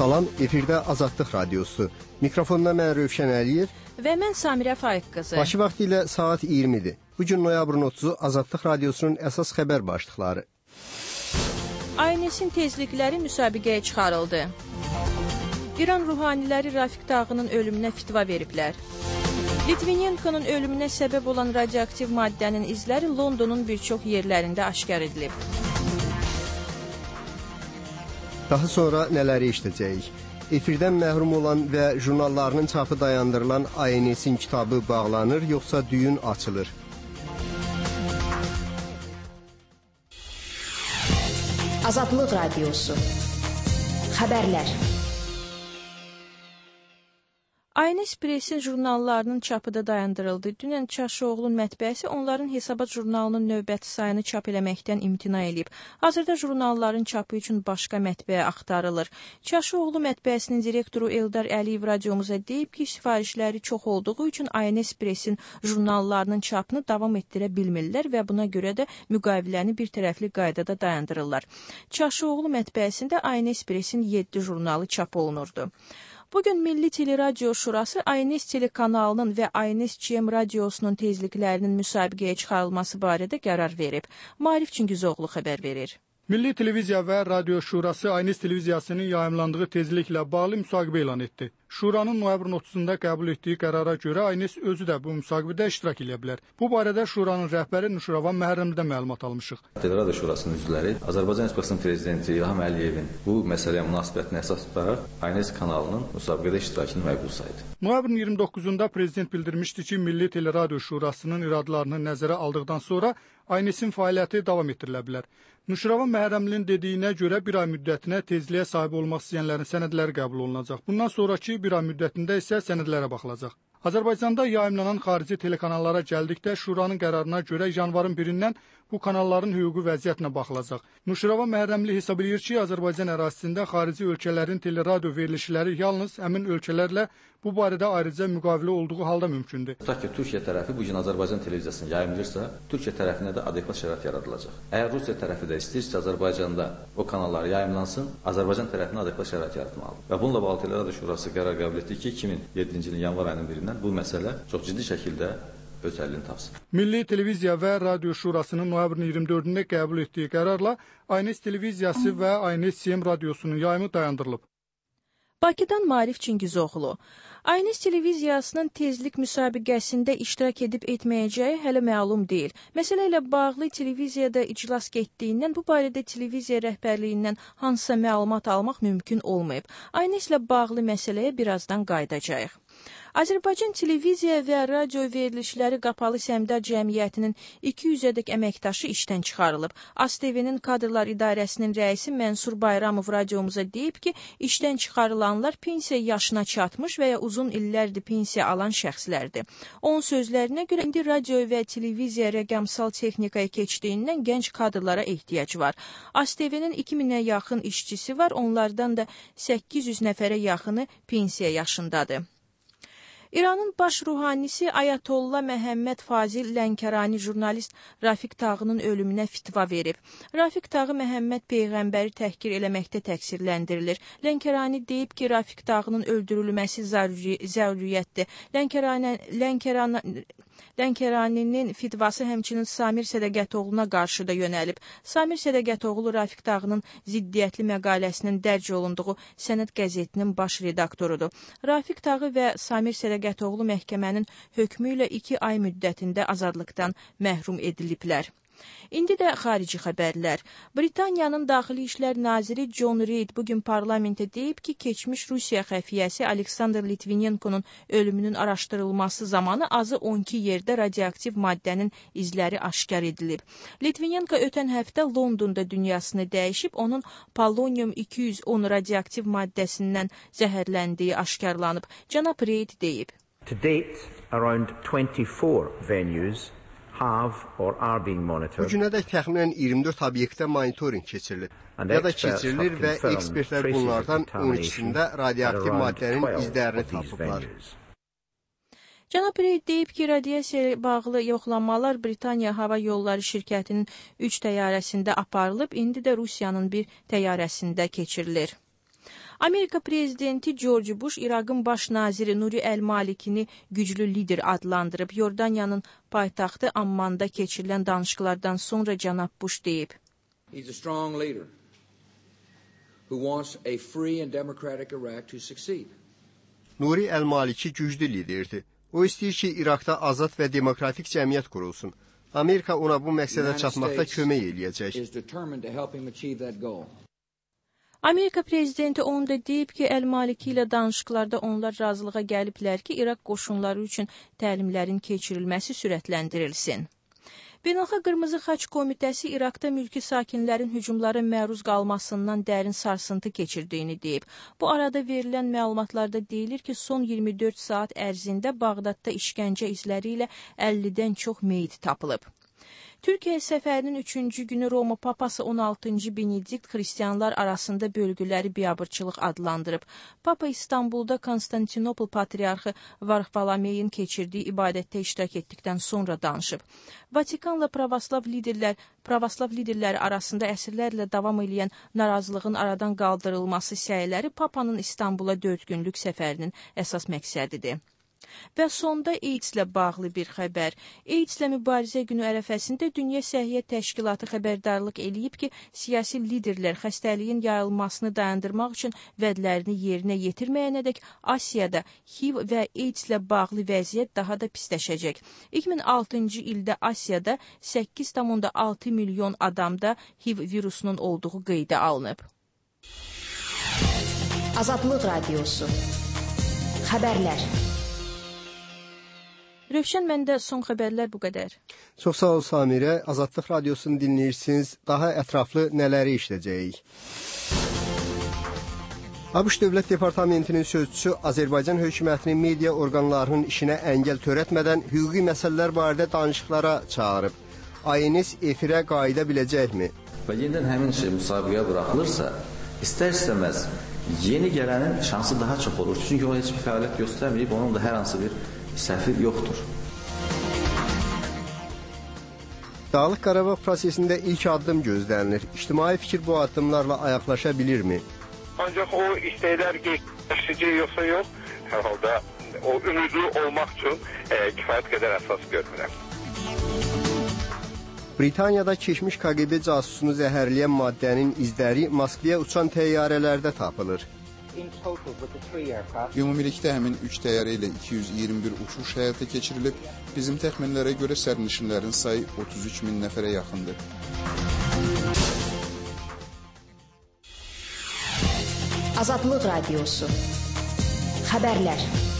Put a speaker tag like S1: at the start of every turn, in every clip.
S1: Salam, efirdə Azadlıq Radiosu. Mikrofonda mən Rövşən Əliyev
S2: və mən Samirə Faiq qızı.
S1: Bakı vaxtı ilə saat 20-dir. Bugün noyabrın 30-u Azadlıq Radiosunun əsas xəbər başlıqları.
S2: ANS-in tezlikləri müsabiqəyə çıxarıldı. İran ruhaniləri Rafiq Tağının ölümünə fitva veriblər. Litvinenkonun ölümünə səbəb olan radioaktiv maddənin izləri Londonun bir çox yerlərində aşkar edilib.
S1: Daha sonra nələri eşidəcəyik? Efirdən məhrum olan və jurnallarının çapı dayandırılan ANS-in kitabı bağlanır, yoxsa düyün açılır?
S3: Azadlıq Radiosu. Xəbərlər.
S2: ANS Pressin jurnallarının çapı da dayandırıldı. Dünən Çaşoğlunun mətbəəsi onların Hesabat jurnalının növbəti sayını çap eləməkdən imtina edib. Hazırda jurnalların çapı üçün başqa mətbəə axtarılır. Çaşoğlu mətbəəsinin direktoru Eldar Əliyev radiomuza deyib ki, sifarişləri çox olduğu üçün ANS Pressin jurnallarının çapını davam etdirə bilmirlər və buna görə də müqaviləni bir tərəfli qaydada dayandırırlar. Çaşoğlu mətbəəsində ANS Pressin 7 jurnalı çap olunurdu. Bugün Milli Teleradio Şurası ANS telekanalının və ANS CM radiosunun tezliklərinin müsabiqəyə çıxarılması barədə qərar verib. Maarif Çingizoğlu xəbər verir.
S4: Milli Televiziya və Radio Şurası ANS televiziyasının yayımlandığı tezliklə bağlı müsahibə elan etdi. Şuranın noyabrın 30-da qəbul etdiyi qərara görə ANS özü də bu müsahibədə iştirak edə bilər. Bu barədə Şuranın rəhbəri Nuşravan Məhərrəmlidən məlumat almışıq.
S5: Teleradio Şurasının üzvləri Azərbaycan Respublikasının prezidenti İlham Əliyevin bu məsələyə münasibətini əsas tutaraq ANS kanalının müsabiqədə iştirakını məqbul saydı.
S4: Noyabrın 29-da prezident bildirmişdi ki, Milli Teleradio Şurasının iradlarını nəzərə aldıqdan sonra ANS-in fəaliyyəti davam etdirilə bilər. Nuşravan Məhərrəmlinin dediyinə görə bir ay müddətinə tezliyə sahib olmaq istəyənlərin sənədləri qəbul olunacaq. Bundan sonraki bir ay müddətində isə sənədlərə baxılacaq. Azərbaycanda yayımlanan xarici telekanallara gəldikdə Şuranın qərarına görə yanvarın 1-dən bu kanalların hüquqi vəziyyətinə baxılacaq. Nuşravan Məhərrəmli hesab edir ki, Azərbaycan ərazisində xarici ölkələrin teleradio verilişləri yalnız həmin ölkələrlə bu barədə ayrıca müqavilə olduğu halda mümkündür.
S5: Tutaq ki, Türkiyə tərəfi bu gün Azərbaycan televiziyasını yayımlayırsa, Türkiyə tərəfinə də adekvat şərait yaradılacaq. Əgər Rusiya tərəfi də istəyirsə Azərbaycanda o kanallar yayımlansın, Azərbaycan tərəfinə adekvat şərait yaratmalıdır. Və bununla bağlı Teleradio Şurası qərar qəbul etdi ki, 2007-ci ilin yanvar ayının 1-dən bu məsələ çox ciddi şəkildə öz həllini tapsın.
S4: Milli Televiziya və Radio Şurasının noyabrın 24-də qəbul etdiyi qərarla ANS televiziyası və ANS CM radiosunun yayımı dayandırılıb.
S2: Bakıdan Maarif Çingizoğlu. ANS televiziyasının tezlik müsabiqəsində iştirak edib etməyəcəyi hələ məlum deyil. Məsələ ilə bağlı televiziyada iclas getdiyindən bu barədə televiziya rəhbərliyindən hansısa məlumat almaq mümkün olmayıb. ANS ilə bağlı məsələyə birazdan qayıdacağıq. Azərbaycan Televiziya və Radio Verilişləri Qapalı Səhmdar Cəmiyyətinin 200-ədək əməkdaşı işdən çıxarılıb. ASTV-nin Kadrlar İdarəsinin rəisi Mənsur Bayramov radiomuza deyib ki, işdən çıxarılanlar pensiya yaşına çatmış və ya uzun illərdir pensiya alan şəxslərdir. Onun sözlərinə görə indi radio və televiziya rəqəmsal texnikaya keçdiyindən gənc kadrlara ehtiyac var. ASTV-nin 2000-ə yaxın işçisi var, onlardan da 800 nəfərə yaxını pensiya yaşındadır. İranın baş ruhanisi Ayətollah Məhəmməd Fazil Lənkərani jurnalist Rafiq Tağının ölümünə fitva verib. Rafiq Tağı Məhəmməd Peyğəmbəri təhqir eləməkdə təqsirləndirilir. Lənkərani deyib ki, Rafiq Tağının öldürülməsi zəruriyyətdir. Lənkəraninin fitvası həmçinin Samir Sədəqətoğluna qarşı da yönəlib. Samir Sədəqətoğlu Rafiq Tağının ziddiyyətli məqaləsinin dərc olunduğu Sənəd qəzetinin baş redaktorudur. Rafiq Tağı və Samir Sədəqətoğlu məhkəmənin hökmü ilə 2 ay müddətində azadlıqdan məhrum ediliblər. İndi də xarici xəbərlər. Britaniyanın Daxili İşlər Naziri John Reid bugün parlamentə deyib ki, keçmiş Rusiya xəfiyyəsi Aleksandr Litvinenkonun ölümünün araşdırılması zamanı azı 12 yerdə radioaktiv maddənin izləri aşkar edilib. Litvinenko ötən həftə Londonda dünyasını dəyişib, onun polonium 210 radioaktiv maddəsindən zəhərləndiyi aşkarlanıb. Cənab Reid deyib.
S6: To date, around 24 venues
S1: Bu günədək təxminən 24 obyektdə monitoring keçirilir ya da keçirilir və ekspertlər bunlardan 12-sində radioaktiv maddənin izlərini tapıblar.
S2: Cənab Reid deyib ki, radiasiya bağlı yoxlamalar Britaniya Hava Yolları şirkətinin 3 təyyarəsində aparılıb, indi də Rusiyanın bir təyyarəsində keçirilir. Amerika prezidenti George Bush İraqın baş naziri Nuri El-Malikini güclü lider adlandırıb. Yordaniyanın paytaxtı Ammanda keçirilən danışıqlardan sonra cənab Bush deyib.
S7: He's a strong leader who wants a free and democratic Iraq to succeed.
S1: Nuri El-Maliki güclü liderdir. O istəyir ki, İraqda azad və demokratik cəmiyyət qurulsun. Amerika ona bu məqsədə çatmaqda kömək eləyəcək.
S2: Amerika prezidenti onu da deyib ki, El-Maliki ilə danışıqlarda onlar razılığa gəliblər ki, İraq qoşunları üçün təlimlərin keçirilməsi sürətləndirilsin. Beynəlxalq Qırmızı Xaç Komitəsi İraqda mülki sakinlərin hücumlara məruz qalmasından dərin sarsıntı keçirdiyini deyib. Bu arada verilən məlumatlarda deyilir ki, son 24 saat ərzində Bağdadda işgəncə izləri ilə 50-dən çox meyit tapılıb. Türkiyə səfərinin 3-cü günü Roma Papası 16-cı Benedikt xristianlar arasında bölgüləri biabırçılıq adlandırıb. Papa İstanbulda Konstantinopol Patriarxı Varfolomeyin keçirdiyi ibadətdə iştirak etdikdən sonra danışıb. Vatikanla pravoslav liderləri arasında əsrlərlə davam edən narazılığın aradan qaldırılması səyləri Papanın İstanbula 4 günlük səfərinin əsas məqsədidir. Və sonda AIDS-lə bağlı bir xəbər. AIDS-lə mübarizə günü ərəfəsində Dünya Səhiyyə Təşkilatı xəbərdarlıq eləyib ki, siyasi liderlər xəstəliyin yayılmasını dayandırmaq üçün vədlərini yerinə yetirməyənədək Asiyada HIV və AIDS-lə bağlı vəziyyət daha da pisləşəcək. 2006-cı ildə Asiyada 8,6 milyon adamda HIV virusunun olduğu qeydə alınıb.
S3: Azadlıq Radiosu. Xəbərlər.
S2: Rövşən, məndə son xəbərlər bu qədər.
S1: Çox sağ ol Samirə. Azadlıq Radiosunu dinləyirsiniz. Daha ətraflı nələri işləyəcəyik? ABŞ Dövlət Departamentinin sözçüsü Azərbaycan hökumətinin media orqanlarının işinə əngəl törətmədən hüquqi məsələlər barədə danışıqlara çağırıb. ANS efirə qayıda biləcəkmi?
S5: Və yenidən həmin şey müsabiqəyə buraxılırsa, istər-istəməz yeni gələnin şansı daha çox olur. Çünki o heç bir fəaliyyət göstərməyib, onun da hər hansı bir səhvi yoxdur.
S1: Dağlıq Qarabağ prosesində ilk addım gözlənilir. İctimai fikir bu addımlarla ayaqlaşa bilirmi?
S8: Ancaq o istəklər gerçəkləşəcək yoxsa yox, hər halda o ümidli olmaq üçün kifayət qədər əsas görmürəm.
S1: Britaniyada keçmiş KGB casusunu zəhərləyən maddənin izləri Moskvaya uçan təyyarələrdə tapılır.
S9: Ümumilikdə həmin 3 təyyarə ilə 221 uçuş həyata keçirilib. Bizim təxminlərə görə sərnişinlərin sayı 33 min nəfərə yaxındır.
S3: Azadlıq Radiosu. Xəbərlər.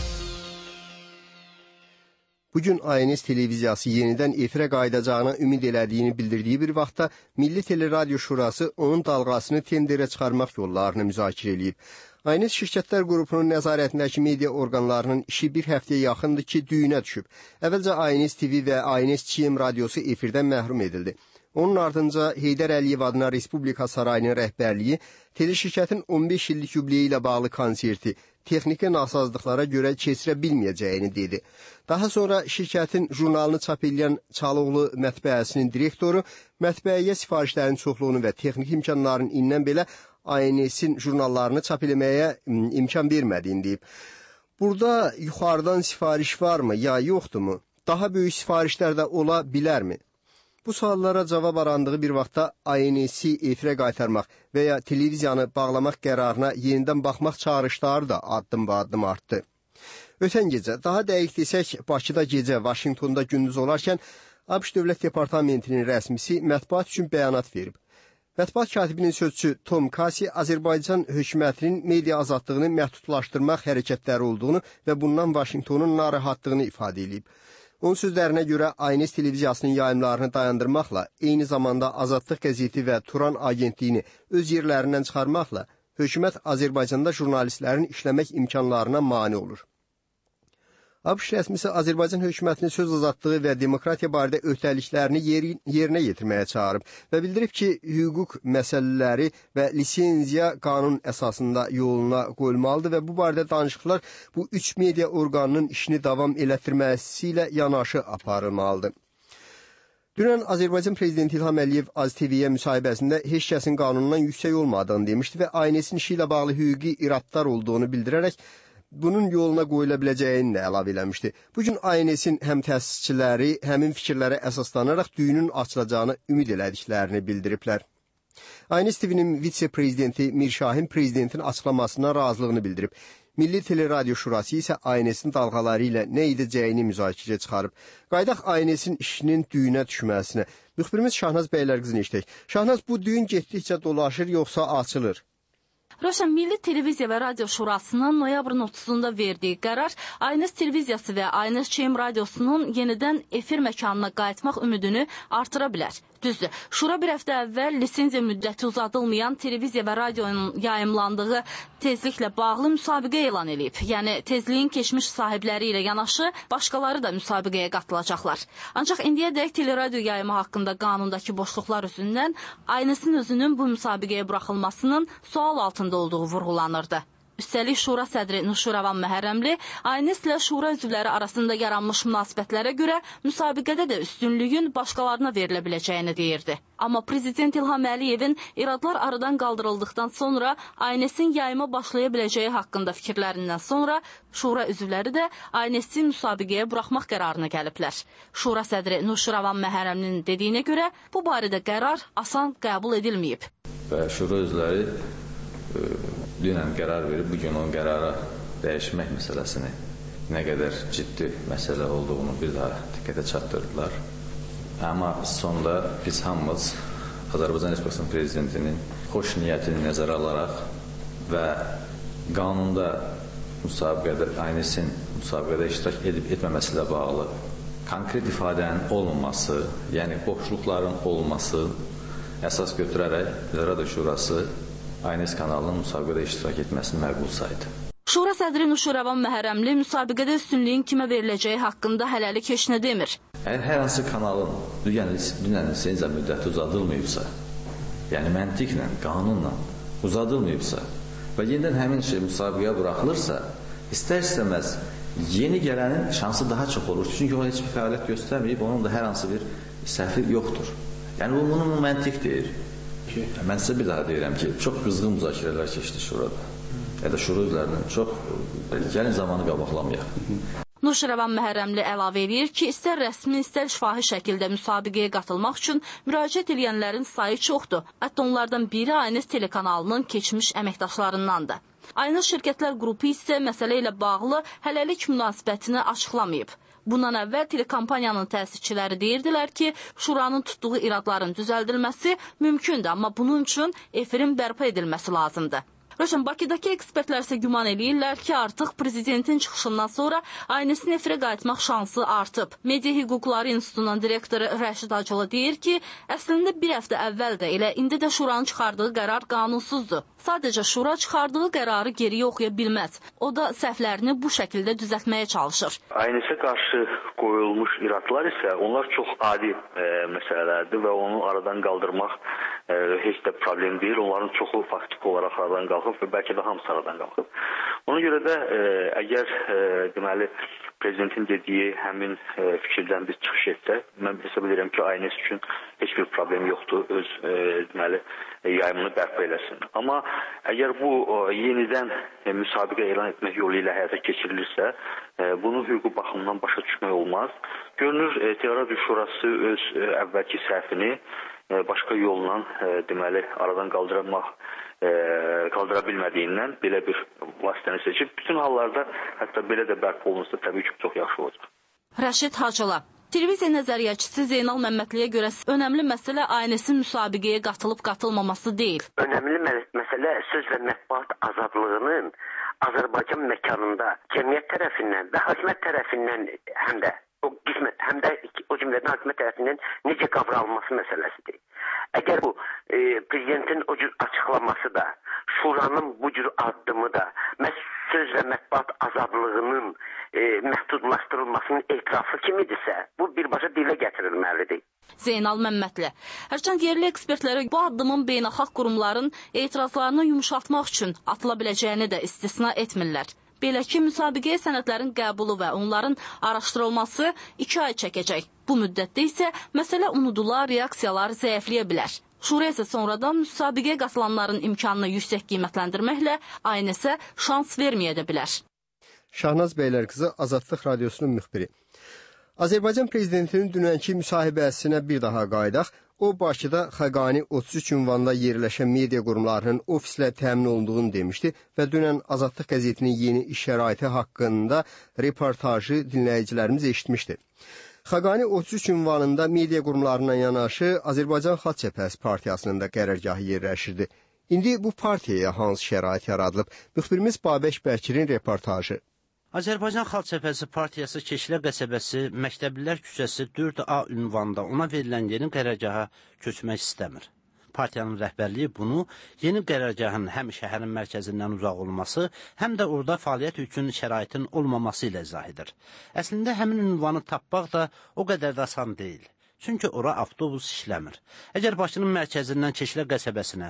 S1: Bugün ANS televiziyası yenidən efirə qayıdacağına ümid elədiyini bildirdiyi bir vaxtda Milli Teleradyo Şurası onun dalğasını tenderə çıxarmaq yollarını müzakirə edib. ANS şirkətlər qrupunun nəzarətindəki media orqanlarının işi bir həftəyə yaxındır ki, düyünə düşüb. Əvvəlcə ANS TV və ANS CM radiosu efirdən məhrum edildi. Onun ardınca Heydər Əliyev adına Respublika Sarayının rəhbərliyi teleşirkətin 15 illik yubileyi ilə bağlı konserti texniki nasazlıqlara görə keçirə bilməyəcəyini dedi. Daha sonra şirkətin jurnalını çap edən Çaloğlu mətbəəsinin direktoru mətbəəyə sifarişlərin çoxluğunu və texniki imkanların indən belə ANS-in jurnallarını çap eləməyə imkan vermədiyini deyib. Burada yuxarıdan sifariş varmı, ya yoxdurmu? Daha böyük sifarişlər də ola bilərmi? Bu suallara cavab arandığı bir vaxtda ANS-i efirə qaytarmaq və ya televiziyanı bağlamaq qərarına yenidən baxmaq çağrışları da addım-addım artdı. Ötən gecə, daha dəqiq desək, Bakıda gecə, Vaşinqtonda gündüz olarkən ABŞ Dövlət Departamentinin rəsmisi mətbuat üçün bəyanat verib. Mətbuat katibinin sözçüsü Tom Kasi Azərbaycan hökumətinin media azadlığını məhdudlaşdırmaq hərəkətləri olduğunu və bundan Vaşinqtonun narahatlığını ifadə edib. Onun sözlərinə görə ANS televiziyasının yayımlarını dayandırmaqla, eyni zamanda Azadlıq qəzeti və Turan agentliyini öz yerlərindən çıxarmaqla hökumət Azərbaycanda jurnalistlərin işləmək imkanlarına mane olur. ABŞ rəsmisi Azərbaycan hökumətinin söz azadlığı və demokratiya barədə öhdəliklərini yerinə yetirməyə çağırıb və bildirib ki, hüquq məsələləri və lisenziya qanun əsasında yoluna qoyulmalıdır və bu barədə danışıqlar bu üç media orqanının işini davam elətdirməsi ilə yanaşı aparılmalıdır. Dünən Azərbaycan Prezidenti İlham Əliyev AzTV-yə müsahibəsində heç kəsin qanundan yüksək olmadığını demişdi və ANS-in işi ilə bağlı hüquqi iradlar olduğunu bildirərək bunun yoluna qoyula biləcəyini də əlavə eləmişdi. Bugün ANS-in həm təsisçiləri həmin fikirlərə əsaslanaraq düyünün açılacağını ümid elədiklərini bildiriblər. ANS TV-nin vitse-prezidenti Mirşahin prezidentin açıqlamasına razılığını bildirib. Milli Teleradio Şurası isə ANS-in dalğaları ilə nə edəcəyini müzakirəyə çıxarıb. Qaydaq ANS-in işinin düyünə düşməsinə. Müxbirimiz Şahnaz Bəylərqızını işləyək. Şahnaz, bu düyün getdikcə dolaşır yoxsa açılır?
S10: Rövşən, Milli Televiziya və Radio Şurasının noyabrın 30-da verdiyi qərar ANS televiziyası və ANS Çeym radiosunun yenidən efir məkanına qayıtmaq ümidini artıra bilər. Düzdür, Şura bir həftə əvvəl lisenziya müddəti uzadılmayan televiziya və radionun yayımlandığı tezliklə bağlı müsabiqə elan edib. Yəni, tezliyin keçmiş sahibləri ilə yanaşı başqaları da müsabiqəyə qatılacaqlar. Ancaq indiyədək teleradio yayımı haqqında qanundakı boşluqlar üzündən ANS-in özünün bu müsabiqəyə buraxılmasının sual altında olduğu vurğulanırdı. Üstəlik, Şura sədri Nuşuravan Məhərrəmli ANS ilə Şura üzvləri arasında yaranmış münasibətlərə görə müsabiqədə də üstünlüyün başqalarına verilə biləcəyini deyirdi. Amma Prezident İlham Əliyevin iradlar aradan qaldırıldıqdan sonra ANS-in yayıma başlaya biləcəyi haqqında fikirlərindən sonra Şura üzvləri də ANS-i müsabiqəyə buraxmaq qərarına gəliblər. Şura sədri Nuşuravan Məhərrəmlinin dediyinə görə bu barədə qərar asan qəbul edilməyib.
S5: Və Şura üzvləri dünən qərar verib, bugün onun qərara dəyişmək məsələsini nə qədər ciddi məsələ olduğunu bir daha diqqətə çatdırdılar. Amma sonda biz hamımız Azərbaycan Respublikasının prezidentinin xoş niyyətini nəzərə alaraq və qanunda müsabiqədə, ANS-in müsabiqədə iştirak edib etməməsi ilə bağlı konkret ifadənin olmaması, yəni boşluqların olması əsas götürərək Radio Şurası ANS kanalının müsabiqədə iştirak etməsini məqbul saydı.
S10: Şura sədri Nuşuravan Məhərrəmli müsabiqədə üstünlüyün kimə veriləcəyi haqqında hələlik heç nə demir.
S5: Əgər hər hansı kanalın dünən lisenziya müddəti uzadılmayıbsa, yəni məntiqlə, qanunla uzadılmayıbsa və yenidən həmin şey müsabiqəyə buraxılırsa, istər-istəməz yeni gələnin şansı daha çox olur. Çünki o heç bir fəaliyyət göstərməyib, onun da hər hansı bir səhvi yoxdur. Yəni bunun məntiq deyir. Mən sizə bir daha deyirəm ki, çox qızğın müzakirələr keçdi Şurada. Ya da Şura üzvlərinin çox gəlin zamanı qabaqlamayaq.
S10: Nuşuravan Məhərrəmli əlavə edir ki, istər rəsmi, istər şifahi şəkildə müsabiqəyə qatılmaq üçün müraciət edənlərin sayı çoxdur. Hətta onlardan biri ANS telekanalının keçmiş əməkdaşlarındandır. ANS şirkətlər qrupu isə məsələ ilə bağlı hələlik münasibətini açıqlamayıb. Bundan əvvəl telekompaniyanın təsisçiləri deyirdilər ki, Şuranın tutduğu iradların düzəldilməsi mümkündür, amma bunun üçün efirin bərpa edilməsi lazımdır. Rövşən, Bakıdakı ekspertlər isə güman edirlər ki, artıq prezidentin çıxışından sonra ANS-in efirə qayıtmaq şansı artıb. Media Hüquqları İnstitutunun direktoru Rəşid Hacılı deyir ki, əslində bir həftə əvvəl də elə indi də Şuranın çıxardığı qərar qanunsuzdur. Sadəcə Şura çıxardığı qərarı geriyə oxuya bilməz. O da səhvlərini bu şəkildə düzəltməyə çalışır.
S11: ANS-ə qarşı qoyulmuş iradlar isə onlar çox adi məsələlərdir və onu aradan qaldırmaq heç də problem deyil. Onların çoxu faktiki olaraq aradan qalxıb və bəlkə də hamısı aradan qalxıb. Ona görə də əgər deməli prezidentin dediyi həmin fikirdən biz çıxış etsək, mən hesab edirəm ki, ANS üçün heç bir problem yoxdur, öz deməli yayımını bərpa eləsin. Amma əgər bu yenidən müsabiqə elan etmək yolu ilə həyata keçirilirsə, bunu hüquqi baxımdan başa düşmək olmaz. Görünür, Teleradio Şurası öz əvvəlki səhvini başqa yolla deməli aradan qaldıra bilmədiyindən belə bir vasitəni seçib. Bütün hallarda hətta belə də bərpa olunsa təbii ki, çox yaxşı olacaq.
S10: Rəşid Hacılı. Televiziya nəzəriyyəçisi Zeynal Məmmədliyə görə önəmli məsələ ANS-in müsabiqəyə qatılıb-qatılmaması deyil.
S12: Önəmli məsələ söz və mətbuat azadlığının Azərbaycan məkanında cəmiyyət tərəfindən və hakimiyyət tərəfindən həm də o cümlədən hakimiyyət tərəfindən necə qavralması məsələsidir. Əgər bu prezidentin o cür açıqlaması da, Şuranın bu cür addımı da söz və mətbuat azadlığının məhdudlaşdırılmasının etirafı kimidirsə, bu birbaşa dilə gətirilməlidir.
S10: Zeynal Məmmədli. Hərçənd yerli ekspertlərə bu addımın beynəlxalq qurumların etirazlarını yumuşatmaq üçün atıla biləcəyini də istisna etmirlər. Belə ki, müsabiqəyə sənədlərin qəbulu və onların araşdırılması 2 ay çəkəcək. Bu müddətdə isə məsələ unudular, reaksiyalar zəifləyə bilər. Şura isə sonradan müsabiqəyə qatılanların imkanını yüksək qiymətləndirməklə ANS-ə şans verməyə də bilər.
S1: Şahnaz Bəylərqızı, Azadlıq Radiosunun müxbiri. Azərbaycan prezidentinin dünənki müsahibəsinə bir daha qaydaq. O, Bakıda Xəqani 33 ünvanında yerləşən media qurumlarının ofislə təmin olunduğunu demişdi və dünən Azadlıq qəzetinin yeni iş şəraiti haqqında reportajı dinləyicilərimiz eşitmişdi. Xəqani 33 ünvanında media qurumlarına yanaşı Azərbaycan Xalq Cəbhəsi Partiyasının da qərargahı yerləşirdi. İndi bu partiyaya hansı şərait yaradılıb? Müxbirimiz Babək Bəkir'in reportajı.
S13: Azərbaycan Xalq Cəbhəsi Partiyası Keşilə qəsəbəsi Məktəblilər küçəsi 4A ünvanında ona verilən yeni qərargaha köçmək istəmir. Partiyanın rəhbərliyi bunu yeni qərargahın həm şəhərin mərkəzindən uzaq olması, həm də orada fəaliyyət üçün şəraitin olmaması ilə izah edir. Əslində həmin ünvanı tapmaq da o qədər də asan deyil. Çünki ora avtobus işləmir. Əgər Bakının mərkəzindən Keşilə qəsəbəsinə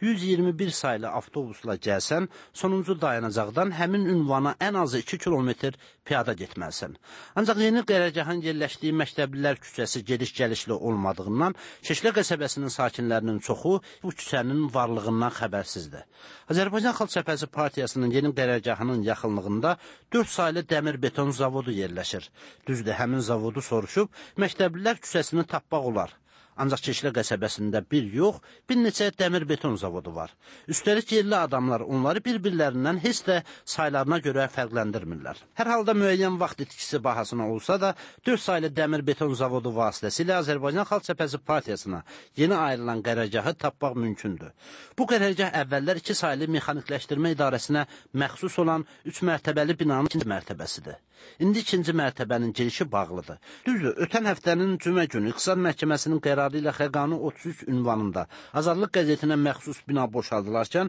S13: 121 saylı avtobusla gəlsən, sonuncu dayanacaqdan həmin ünvana ən azı 2 kilometr piyada getməlisən. Ancaq yeni qərargahın yerləşdiyi Məktəblilər küçəsi gediş-gəlişli olmadığından Keşilə qəsəbəsinin sakinlərinin çoxu bu küçənin varlığından xəbərsizdir. Azərbaycan Xalq Cəbhəsi Partiyasının yeni qərargahının yaxınlığında 4 saylı dəmir beton zavodu yerləşir. Düzdür, həmin zavodu soruşub Məktəblilər küçəsini tapmaq olar. Ancaq Keşilə qəsəbəsində bir yox, bir neçə dəmir beton zavodu var. Üstəlik yerli adamlar onları bir-birlərindən heç də saylarına görə fərqləndirmirlər. Hər halda müəyyən vaxt itkisi bahasına olsa da 4 saylı dəmir beton zavodu vasitəsilə Azərbaycan Xalq Cəbhəsi Partiyasına yeni ayrılan qərargahı tapmaq mümkündür. Bu qərargah əvvəllər 2 saylı mexanikləşdirmə idarəsinə məxsus olan 3 mərtəbəli binanın 2-ci mərtəbəsidir. İndi 2-ci mərtəbənin girişi bağlıdır. Düzdür, ötən həftənin cümə günü İqtisad Məhkəməsinin qərarı ilə Xəqani 33 ünvanında Azadlıq qəzetinə məxsus bina boşaldılarkən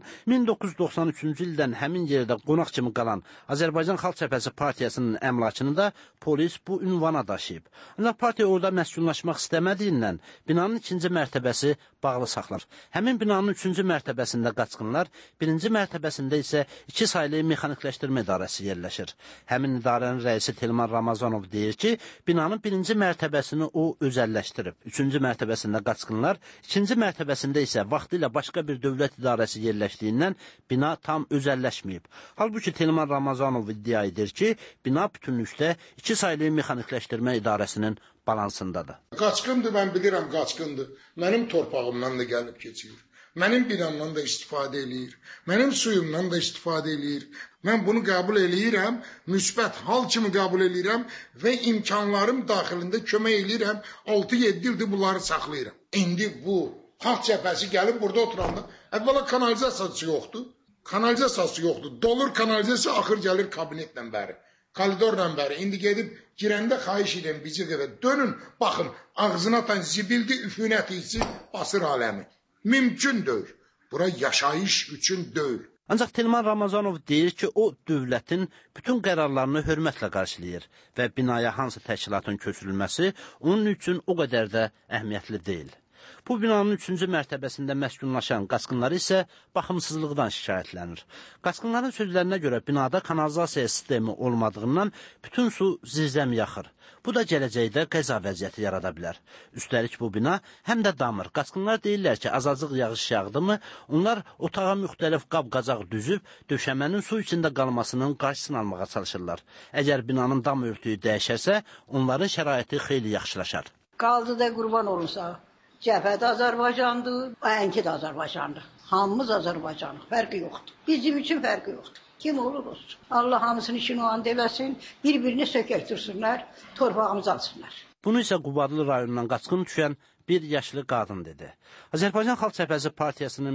S13: 1993-cü ildən həmin yerdə qonaq kimi qalan Azərbaycan Xalq Cəbhəsi Partiyasının əmlakını da polis bu ünvana daşıyıb. Ancaq partiya orada məskunlaşmaq istəmədiyindən binanın 2-ci mərtəbəsi bağlı saxlanır. Həmin binanın 3-cü mərtəbəsində qaçqınlar, 1-ci mərtəbəsində isə 2 saylı mexanikləşdirmə idarəsi yerləşir. Həmin idarənin rəisi Telman Ramazanov deyir ki, binanın 1-ci mərtəbəsini o özəlləşdirib. 3-cü mərtəbəsində qaçqınlar, 2-ci mərtəbəsində isə vaxtilə başqa bir dövlət idarəsi yerləşdiyindən bina tam özəlləşməyib. Halbuki Telman Ramazanov iddia edir ki, bina bütünlükdə 2 saylı mexanikləşdirmə idarəsinin balansındadır.
S14: Qaçqındır, mən bilirəm qaçqındır. Mənim torpağımdan da gəlib keçir. Mənim binamdan da istifadə eləyir. Mənim suyumdan da istifadə eləyir. Mən bunu qəbul eləyirəm, müsbət hal kimi qəbul eləyirəm və imkanlarım daxilində kömək eləyirəm. 6-7 ildir bunları saxlayıram. İndi bu Xalq Cəbhəsi gəlib burada oturanda əvvəla kanalizasiyası yoxdur. Kanalizasiyası yoxdur. Dolur kanalizasiya axır gəlir kabinetlə bəri. Koridorla bəri. İndi gedib girəndə xahiş edirəm bizi qədər. Dönün, baxın, ağzına atan zibildi, üfunət hissi basır aləmi. Mümkün deyil. Bura yaşayış üçün deyil.
S13: Ancaq Telman Ramazanov deyir ki, o dövlətin bütün qərarlarını hörmətlə qarşılayır və binaya hansı təşkilatın köçürülməsi onun üçün o qədər də əhəmiyyətli deyil. Bu binanın 3-cü mərtəbəsində məskunlaşan qaçqınlar isə baxımsızlıqdan şikayətlənir. Qaçqınların sözlərinə görə binada kanalizasiya sistemi olmadığından bütün su zirzəmi yaxır. Bu da gələcəkdə qəza vəziyyəti yarada bilər. Üstəlik bu bina həm də damır. Qaçqınlar deyirlər ki, azacıq yağış yağdı mı, onlar otağa müxtəlif qab-qacaq düzüb, döşəmənin su içində qalmasının qarşısını almağa çalışırlar. Əgər binanın dam örtüyü dəyişərsə, onların şəraiti xeyli yaxşılaşar.
S15: Qaldı da qurban olunsa. Cəbhə də Azərbaycandır, ənki də Azərbaycandır. Hamımız Azərbaycanıq, fərqi yoxdur. Bizim üçün fərqi yoxdur. Kim olur olsun. Allah hamısını işini o anda eləsin, bir-birini sökəkdirsinlər, torpağımızı alsınlar.
S13: Bunu isə Qubadlı rayonundan qaçqın düşən bir yaşlı qadın dedi. Azərbaycan Xalq Cəbhəsi Partiyasının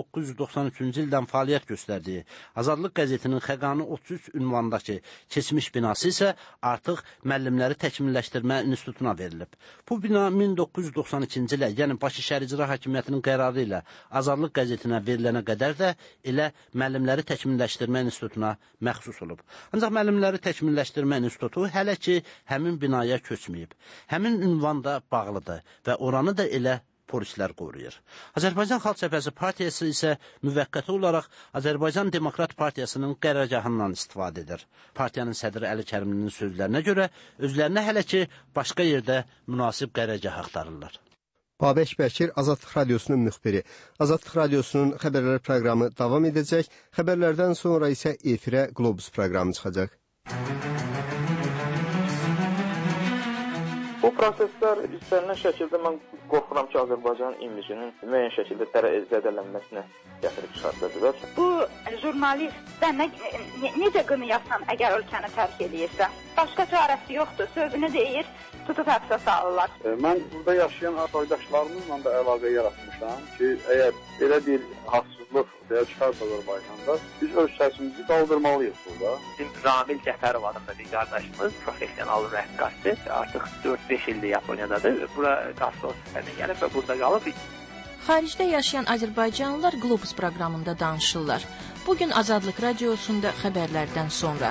S13: 1993-cü ildən fəaliyyət göstərdiyi Azadlıq qəzetinin Xəqani 33 ünvanındakı keçmiş binası isə artıq müəllimləri təkmilləşdirmə institutuna verilib. Bu bina 1992-ci ilə, yəni Bakı Şəhər İcra Hakimiyyətinin qərarı ilə Azadlıq qəzetinə verilənə qədər də elə müəllimləri təkmilləşdirmə institutuna məxsus olub. Ancaq müəllimləri təkmilləşdirmə institutu hələ ki həmin binaya köçməyib. Həmin ünvan da bağlıdır və oranı da elə polislər qoruyur. Azərbaycan Xalq Cəbhəsi partiyası isə müvəqqəti olaraq Azərbaycan Demokrat Partiyasının qərargahından istifadə edir. Partiyanın sədri Əli Kərimlinin sözlərinə görə özlərinə hələ ki başqa yerdə münasib qərargah axtarırlar.
S1: Babək Bəkir, Azadlıq Radiosunun müxbiri. Azadlıq Radiosunun xəbərlər proqramı davam edəcək. Xəbərlərdən sonra isə efirə Globus proqramı çıxacaq.
S16: Bu proseslər istənilən şəkildə mən qorxuram ki, Azərbaycanın imicinin müəyyən şəkildə zədələnməsinə gətirib çıxarda bilər.
S17: Bu jurnalistdə necə qınayarsan əgər ölkəni tərk edirsə? Başqa çarəsi yoxdur. Sözünü deyir, tutub həbsə salırlar.
S16: Mən burada yaşayan soydaşlarımızla da əlaqə yaratmışam ki, əgər belə bir haqsızlıq çıxarsa Azərbaycanda, biz öz səsimizi qaldırmalıyıq burada.
S18: Bizim Ramil Cəfərov adında bir qardaşımız, profesional rəqqasçı, artıq 4-5 ildir Yaponiyadadır. Bura qasılı səfərinə gəlib və burada qalıb.
S2: Xaricdə yaşayan Azərbaycanlılar Globus proqramında danışırlar. Bugün Azadlıq Radiosunda xəbərlərdən sonra.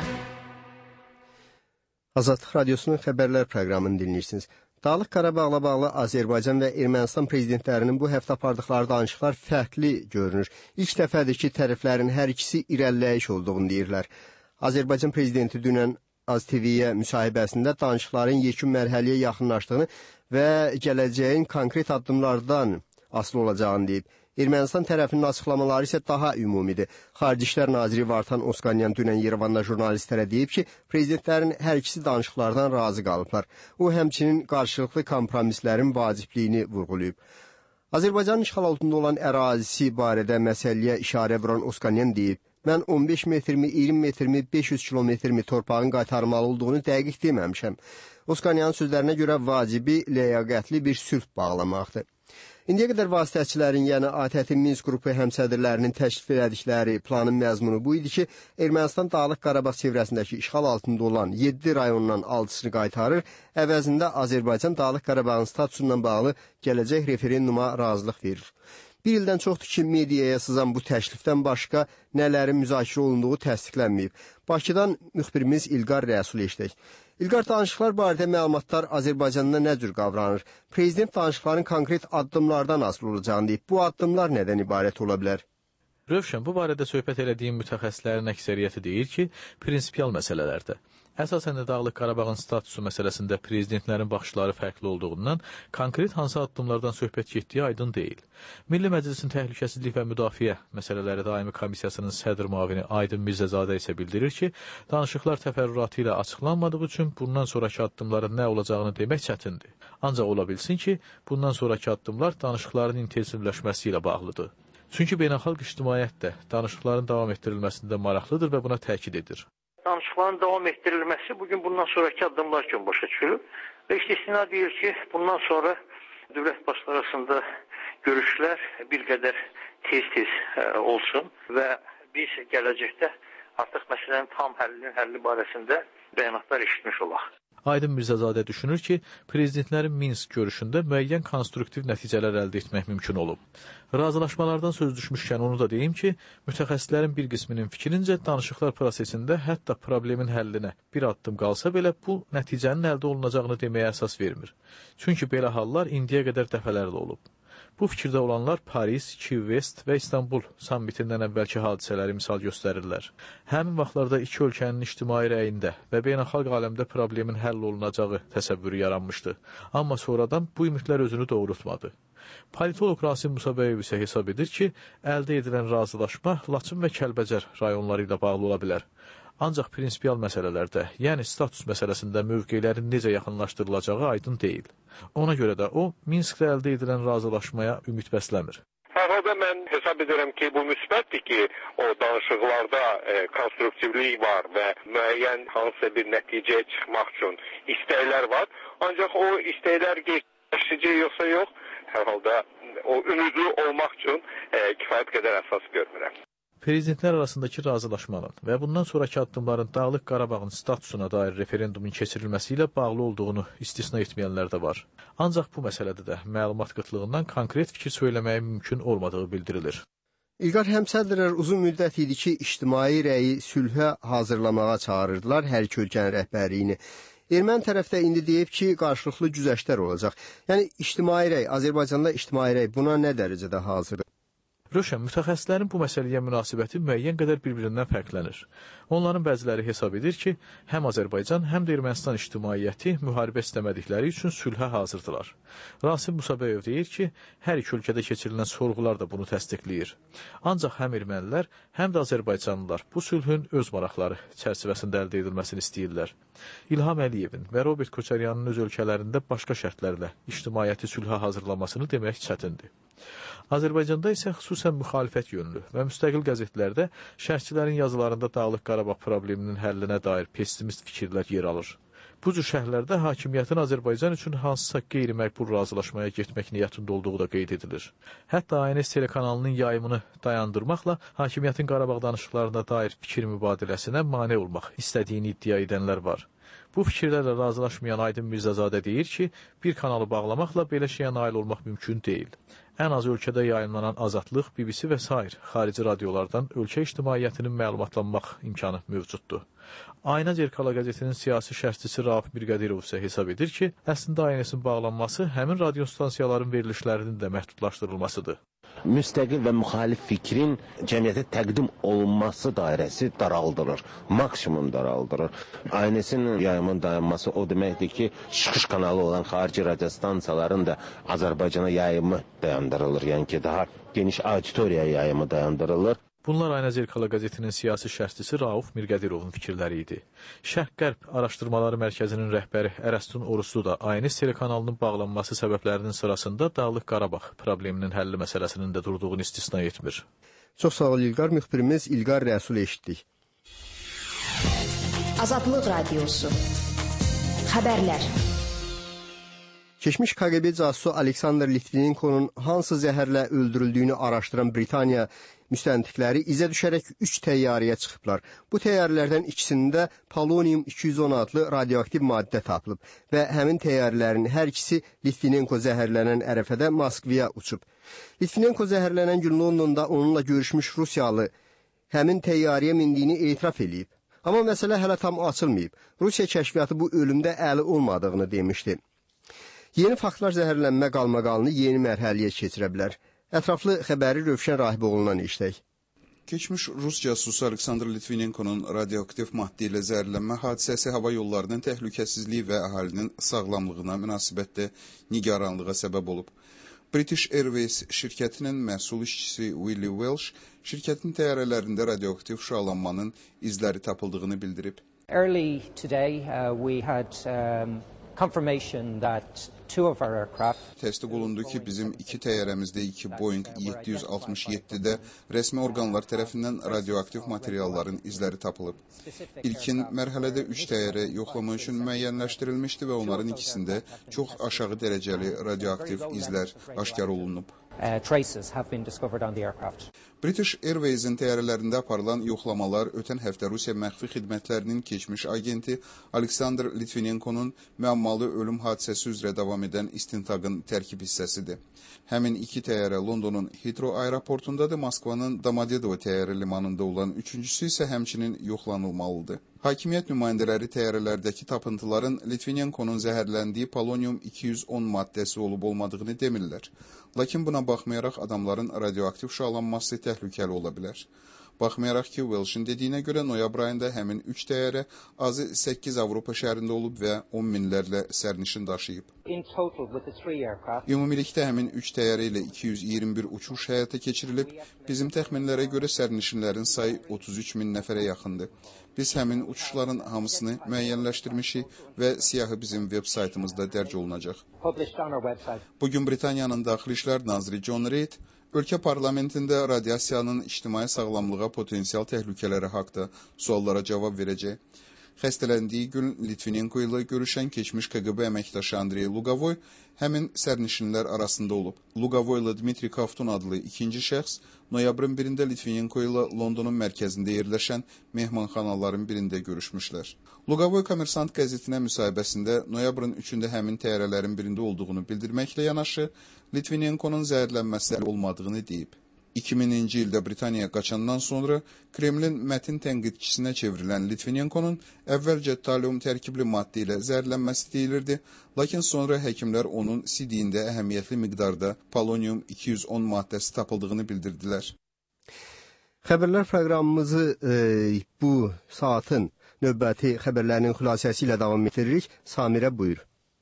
S1: Azadlıq Radiosunun xəbərlər proqramını dinləyirsiniz. Dağlıq Qarabağla bağlı Azərbaycan və Ermənistan prezidentlərinin bu həftə apardıqları danışıqlar fərqli görünür. İlk dəfədir ki, tərəflərin hər ikisi irəliləyiş olduğunu deyirlər. Azərbaycan prezidenti dünən AzTV-yə müsahibəsində danışıqların yekun mərhələyə yaxınlaşdığını və gələcəyin konkret addımlardan asılı olacağını deyib. Ermənistan tərəfinin açıqlamaları isə daha ümumidir. Xarici İşlər Naziri Vartan Oskanyan dünən Yerevanda jurnalistlərə deyib ki, prezidentlərin hər ikisi danışıqlardan razı qalıblar. O, həmçinin qarşılıqlı kompromislərin vacibliyini vurğulayıb. Azərbaycanın işğal altında olan ərazisi barədə məsələyə işarə vuran Oskanyan deyib, mən 15 metrmi, 20 metrmi, 500 kilometrmi torpağın qaytarmalı olduğunu dəqiq deməmişəm. Oskanyanın sözlərinə görə vacibi, ləyaqətli bir sülh bağlamaqdır. İndiyə qədər vasitəçilərin, yəni ATƏT Minsk qrupu həmsədrlərinin təklif elədikləri planın məzmunu bu idi ki, Ermənistan Dağlıq Qarabağ çevrəsindəki işğal altında olan 7 rayondan 6-sını qaytarır, əvəzində Azərbaycan Dağlıq Qarabağın statusundan bağlı gələcək referenduma razılıq verir. Bir ildən çoxdur ki, mediaya sızan bu təklifdən başqa nələrin müzakirə olunduğu təsdiqlənməyib. Bakıdan müxbirimiz İlqar Rəsul eşitdik. İlqar, danışıqlar barədə məlumatlar Azərbaycanda nə cür qavranır? Prezident danışıqların konkret addımlardan asılı olacağını deyib. Bu addımlar nədən ibarət ola bilər?
S19: Rövşən, bu barədə söhbət elədiyim mütəxəssislərin əksəriyyəti deyir ki, prinsipial məsələlərdə. Əsasən də Dağlıq Qarabağın statusu məsələsində prezidentlərin baxışları fərqli olduğundan konkret hansı addımlardan söhbət getdiyi aydın deyil. Milli Məclisin Təhlükəsizlik və Müdafiə məsələləri daimi komissiyasının sədr müavini Aydın Mirzəzadə isə bildirir ki, danışıqlar təfərrüatı ilə açıqlanmadığı üçün bundan sonraki addımların nə olacağını demək çətindir. Ancaq ola bilsin ki, bundan sonraki addımlar danışıqların intensivləşməsi ilə bağlıdır. Çünki beynəlxalq ictimaiyyət də danışıqların davam etdirilməsində maraqlıdır və buna təkid edir.
S20: Danışıqların davam etdirilməsi bugün bundan sonraki addımlar üçün başa düşülüb və istisna deyil ki, bundan sonra dövlət başları arasında görüşlər bir qədər tez-tez olsun və biz gələcəkdə artıq məsələnin tam həlli barəsində bəyanatlar eşitmiş olaq.
S19: Aydın Mirzəzadə düşünür ki, prezidentlərin Minsk görüşündə müəyyən konstruktiv nəticələr əldə etmək mümkün olub. Razılaşmalardan söz düşmüşkən onu da deyim ki, mütəxəssislərin bir qisminin fikrincə danışıqlar prosesində hətta problemin həllinə bir addım qalsa belə bu nəticənin əldə olunacağını deməyə əsas vermir. Çünki belə hallar indiyə qədər dəfələrlə olub. Bu fikirdə olanlar Paris, Kiev West və İstanbul sammitindən əvvəlki hadisələri misal göstərirlər. Həmin vaxtlarda iki ölkənin ictimai rəyində və beynəlxalq aləmdə problemin həll olunacağı təsəvvürü yaranmışdı. Amma sonradan bu ümidlər özünü doğrultmadı. Politolog Rasim Musabəyev isə hesab edir ki, əldə edilən razılaşma Laçın və Kəlbəcər rayonları ilə bağlı ola bilər. Ancaq prinsipial məsələlərdə, yəni status məsələsində mövqelərin necə yaxınlaşdırılacağı aydın deyil. Ona görə də o, Minskdə əldə edilən razılaşmaya ümid bəsləmir.
S8: Hər halda mən hesab edirəm ki, bu müsbətdir ki, o danışıqlarda konstruktivlik var və müəyyən hansısa bir nəticəyə çıxmaq üçün istəklər var. Ancaq o istəklər gerçəkləşəcək yoxsa yox, hər halda o ümidli olmaq üçün kifayət qədər əsas görmürəm.
S19: Prezidentlər arasındakı razılaşmanın və bundan sonraki addımların Dağlıq Qarabağın statusuna dair referendumun keçirilməsi ilə bağlı olduğunu istisna etməyənlər də var. Ancaq bu məsələdə də məlumat qıtlığından konkret fikir söyləməyə mümkün olmadığı bildirilir.
S1: İlqar, həmsədrlər uzun müddət idi ki, ictimai rəyi sülhə hazırlamağa çağırırdılar hər iki ölkənin rəhbərliyini. Erməni tərəfdə indi deyib ki, qarşılıqlı güzəştlər olacaq. Yəni ictimai rəy, Azərbaycanda ictimai rəy buna nə dərəcədə hazırdır?
S19: Rövşən, mütəxəssislərin bu məsələyə münasibəti müəyyən qədər bir-birindən fərqlənir. Onların bəziləri hesab edir ki, həm Azərbaycan, həm də Ermənistan ictimaiyyəti müharibə istəmədikləri üçün sülhə hazırdılar. Rasim Musabəyov deyir ki, hər iki ölkədə keçirilən sorğular da bunu təsdiqləyir. Ancaq həm ermənilər, həm də Azərbaycanlılar bu sülhün öz maraqları çərçivəsində əldə edilməsini istəyirlər. İlham Əliyevin və Robert Koçaryanın öz ölkələrində başqa şərtlərlə ictimaiyyəti sülhə hazırlamasını demək çətindir. Azərbaycanda isə xüsusən müxalifət yönlü və müstəqil qəzetlərdə şərhçilərin yazılarında Dağlıq Qarabağ probleminin həllinə dair pessimist fikirlər yer alır. Bu cür şərhlərdə hakimiyyətin Azərbaycan üçün hansısa qeyri-məqbul razılaşmaya getmək niyyətində olduğu da qeyd edilir. Hətta ANS telekanalının yayımını dayandırmaqla hakimiyyətin Qarabağ danışıqlarına dair fikir mübadiləsinə mane olmaq istədiyini iddia edənlər var. Bu fikirlərlə razılaşmayan Aydın Mirzəzadə deyir ki, bir kanalı bağlamaqla belə şeyə nail olmaq mümkün deyil. Ən az ölkədə yayımlanan Azadlıq, BBC və sair xarici radiolardan ölkə ictimaiyyətinin məlumatlanmaq imkanı mövcuddur. Ayna Zerkala qəzetinin siyasi şərhçisi Rauf Mirqədirov isə hesab edir ki, əslində ANS-in bağlanması həmin radiostansiyaların verilişlərinin də məhdudlaşdırılmasıdır.
S21: Müstəqil və müxalif fikrin cəmiyyətə təqdim olunması dairəsi daraldırır, maksimum daraldırır. ANS-in yayımın dayanması o deməkdir ki, çıxış kanalı olan xarici radiostansiyaların da Azərbaycana yayımı dayandırılır, yəni ki, daha geniş auditoriyaya yayımı dayandırılır.
S19: Bunlar Ayna Zerkala qəzetinin siyasi şərhçisi Rauf Mirqədirovun fikirləri idi. Şərq-Qərb Araşdırmaları Mərkəzinin rəhbəri Ərəstun Oruslu da ANS telekanalının bağlanması səbəblərinin sırasında Dağlıq Qarabağ probleminin həlli məsələsinin də durduğunu istisna etmir.
S1: Çox sağ ol İlqar, müxbirimiz İlqar Rəsul eşitdik.
S3: Azadlıq Radiosu. Xəbərlər.
S1: Keçmiş KGB casusu Aleksandr Litvinenkonun hansı zəhərlə öldürüldüyünü araşdıran Britaniya müstəntiqləri izə düşərək 3 təyyarəyə çıxıblar. Bu təyyarələrdən ikisində polonium 210 adlı radioaktiv maddə tapılıb və həmin təyyarələrin hər ikisi Litvinenko zəhərlənən ərəfədə Moskvaya uçub. Litvinenko zəhərlənən gün Londonda onunla görüşmüş Rusiyalı həmin təyyarəyə mindiyini etiraf edib. Amma məsələ hələ tam açılmayıb. Rusiya kəşfiyyatı bu ölümdə əli olmadığını demişdi. Yeni faktlar zəhərlənmə qalmaqalını yeni mərhələyə keçirə bilər. Ətraflı xəbəri Rövşən Rahiboğlu'ndan işlək.
S9: Keçmiş Rus casusu Aleksandr Litvinenkonun radioaktiv maddə ilə zəhərlənmə hadisəsi hava yollarının təhlükəsizliyi və əhalinin sağlamlığına münasibətdə nigaranlığa səbəb olub. British Airways şirkətinin məhsul işçisi Willie Welsh şirkətin təyyarələrində radioaktiv şüalanmanın izləri tapıldığını bildirib.
S22: Early today we had confirmation that two of our aircraft
S9: təsdiq olundu ki, bizim 2 təyyarəmizdə 2 Boeing 767-də rəsmi orqanlar tərəfindən radioaktiv materialların izləri tapılıb. İlkin mərhələdə 3 təyyarə yoxlama üçün müəyyənləşdirilmişdi və onların ikisində çox aşağı dərəcəli radioaktiv izlər aşkar olunub.
S22: Traces have been discovered on the aircraft.
S9: British Airways-in təyyarələrində aparılan yoxlamalar ötən həftə Rusiya məxfi xidmətlərinin keçmiş agenti Aleksandr Litvinenkonun müəmmalı ölüm hadisəsi üzrə davam edən istintaqın tərkib hissəsidir. Həmin 2 təyyarə Londonun Heathrow aeroportundadır, Moskvanın Domodedovo təyyarə limanında olan üçüncüsü isə həmçinin yoxlanılmalıdır. Hakimiyyət nümayəndələri təyyarələrdəki tapıntıların Litvinenkonun zəhərləndiyi polonium 210 maddəsi olub-olmadığını demirlər. Lakin buna baxmayaraq adamların radioaktiv şüalanması təhlükəli ola bilər. Baxmayaraq ki, Welsh'in dediyinə görə noyabr ayında həmin 3 təyyarə azı 8 Avropa şəhərində olub və 10 minlərlə sərnişin daşıyıb. Ümumilikdə həmin 3 təyyarə ilə 221 uçuş həyata keçirilib, bizim təxminlərə görə sərnişinlərin sayı 33 min nəfərə yaxındır. Biz həmin uçuşların hamısını müəyyənləşdirmişik və siyahı bizim veb saytımızda dərc olunacaq. Bugün Britaniyanın Daxili İşlər naziri John Reid, ölkə parlamentində radiasiyanın ictimai sağlamlığa potensial təhlükələri haqda suallara cavab verəcək. Xəstələndiyi gün Litvinenko ilə görüşən keçmiş KGB əməkdaşı Andrey Lugavoy həmin sərnişinlər arasında olub. Lugavoy ilə Dmitri Kovtun adlı ikinci şəxs noyabrın 1-də Litvinenko ilə Londonun mərkəzində yerləşən mehmanxanaların birində görüşmüşlər. Lugavoy Kommersant qəzetinə müsahibəsində noyabrın 3-də həmin təyyarələrin birində olduğunu bildirməklə yanaşı, Litvinenkonun zəhərlənməsi olmadığını deyib. 2000-ci ildə Britaniyaya qaçandan sonra Kremlin mətin tənqidçisinə çevrilən Litvinenkonun əvvəlcə talium tərkibli maddə ilə zəhərlənməsi deyilirdi, lakin sonra həkimlər onun sidiyində əhəmiyyətli miqdarda polonium 210 maddəsi tapıldığını bildirdilər.
S1: Xəbərlər proqramımızı bu saatın növbəti xəbərlərinin xülasəsi ilə davam etdiririk. Samirə buyur.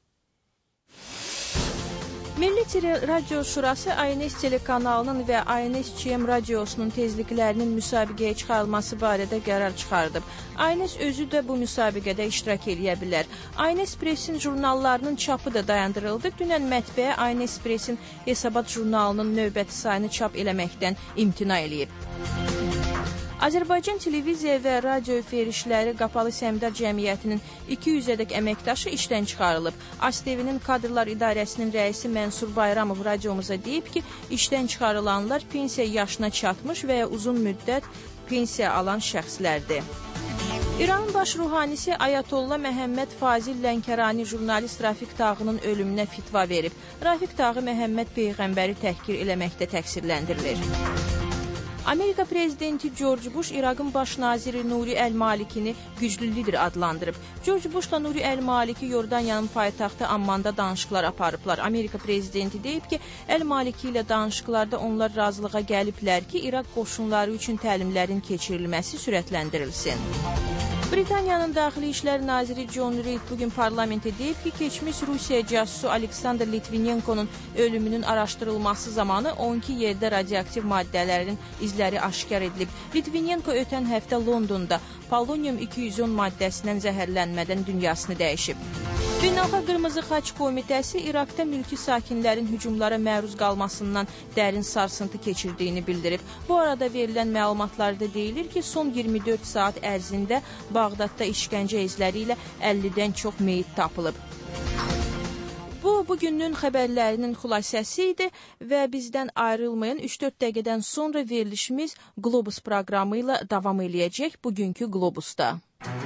S2: Milli Radio Şurası ANS telekanalının və ANS-CM radiosunun tezliklərinin müsabiqəyə çıxarılması barədə qərar çıxardıb. ANS özü də bu müsabiqədə iştirak edə bilər. ANS Pressin jurnallarının çapı da dayandırıldı. Dünən mətbəə ANS Pressin Hesabat jurnalının növbəti sayını çap eləməkdən imtina eləyib. Azərbaycan Televiziya və Radio Verişləri Qapalı Səhmdar Cəmiyyətinin 200-ədək əməkdaşı işdən çıxarılıb. ASTV-nin Kadrlar İdarəsinin rəisi Mənsur Bayramov radiomuza deyib ki, işdən çıxarılanlar pensiya yaşına çatmış və ya uzun müddət pensiya alan şəxslərdir. İranın baş ruhanisi Ayatollah Məhəmməd Fazil Lənkərani jurnalist Rafiq Tağının ölümünə fitva verib. Rafiq Tağı Məhəmməd Peyğəmbəri təhqir eləməkdə təqsirləndirilir. Amerika prezidenti George Bush İraqın baş naziri Nuri Əl-Malikini güclü lider adlandırıb. George Bushla Nuri Əl-Maliki Yordaniyanın paytaxtı Ammanda danışıqlar aparıblar. Amerika prezidenti deyib ki, Əl-Maliki ilə danışıqlarda onlar razılığa gəliblər ki, İraq qoşunları üçün təlimlərin keçirilməsi sürətləndirilsin. Britaniyanın Daxili İşlər naziri John Reid bugün parlamentə deyib ki, keçmiş Rusiya casusu Aleksandr Litvinenkonun ölümünün araşdırılması zamanı 12 yerdə radioaktiv maddələrin izləri aşkar edilib. Litvinenko ötən həftə Londonda polonium 210 maddəsindən zəhərlənmədən dünyasını dəyişib. Beynəlxalq Qırmızı Xaç Komitəsi İraqda mülki sakinlərin hücumlara məruz qalmasından dərin sarsıntı keçirdiyini bildirib. Bu arada verilən məlumatlarda deyilir ki, son 24 saat ərzində Bağdadda işgəncə izləri ilə 50-dən çox meyit tapılıb. Bu, bugünün xəbərlərinin xülasəsi idi və bizdən ayrılmayan 3-4 dəqiqədən sonra verilişimiz Globus proqramı ilə davam eləyəcək bugünkü Globusda.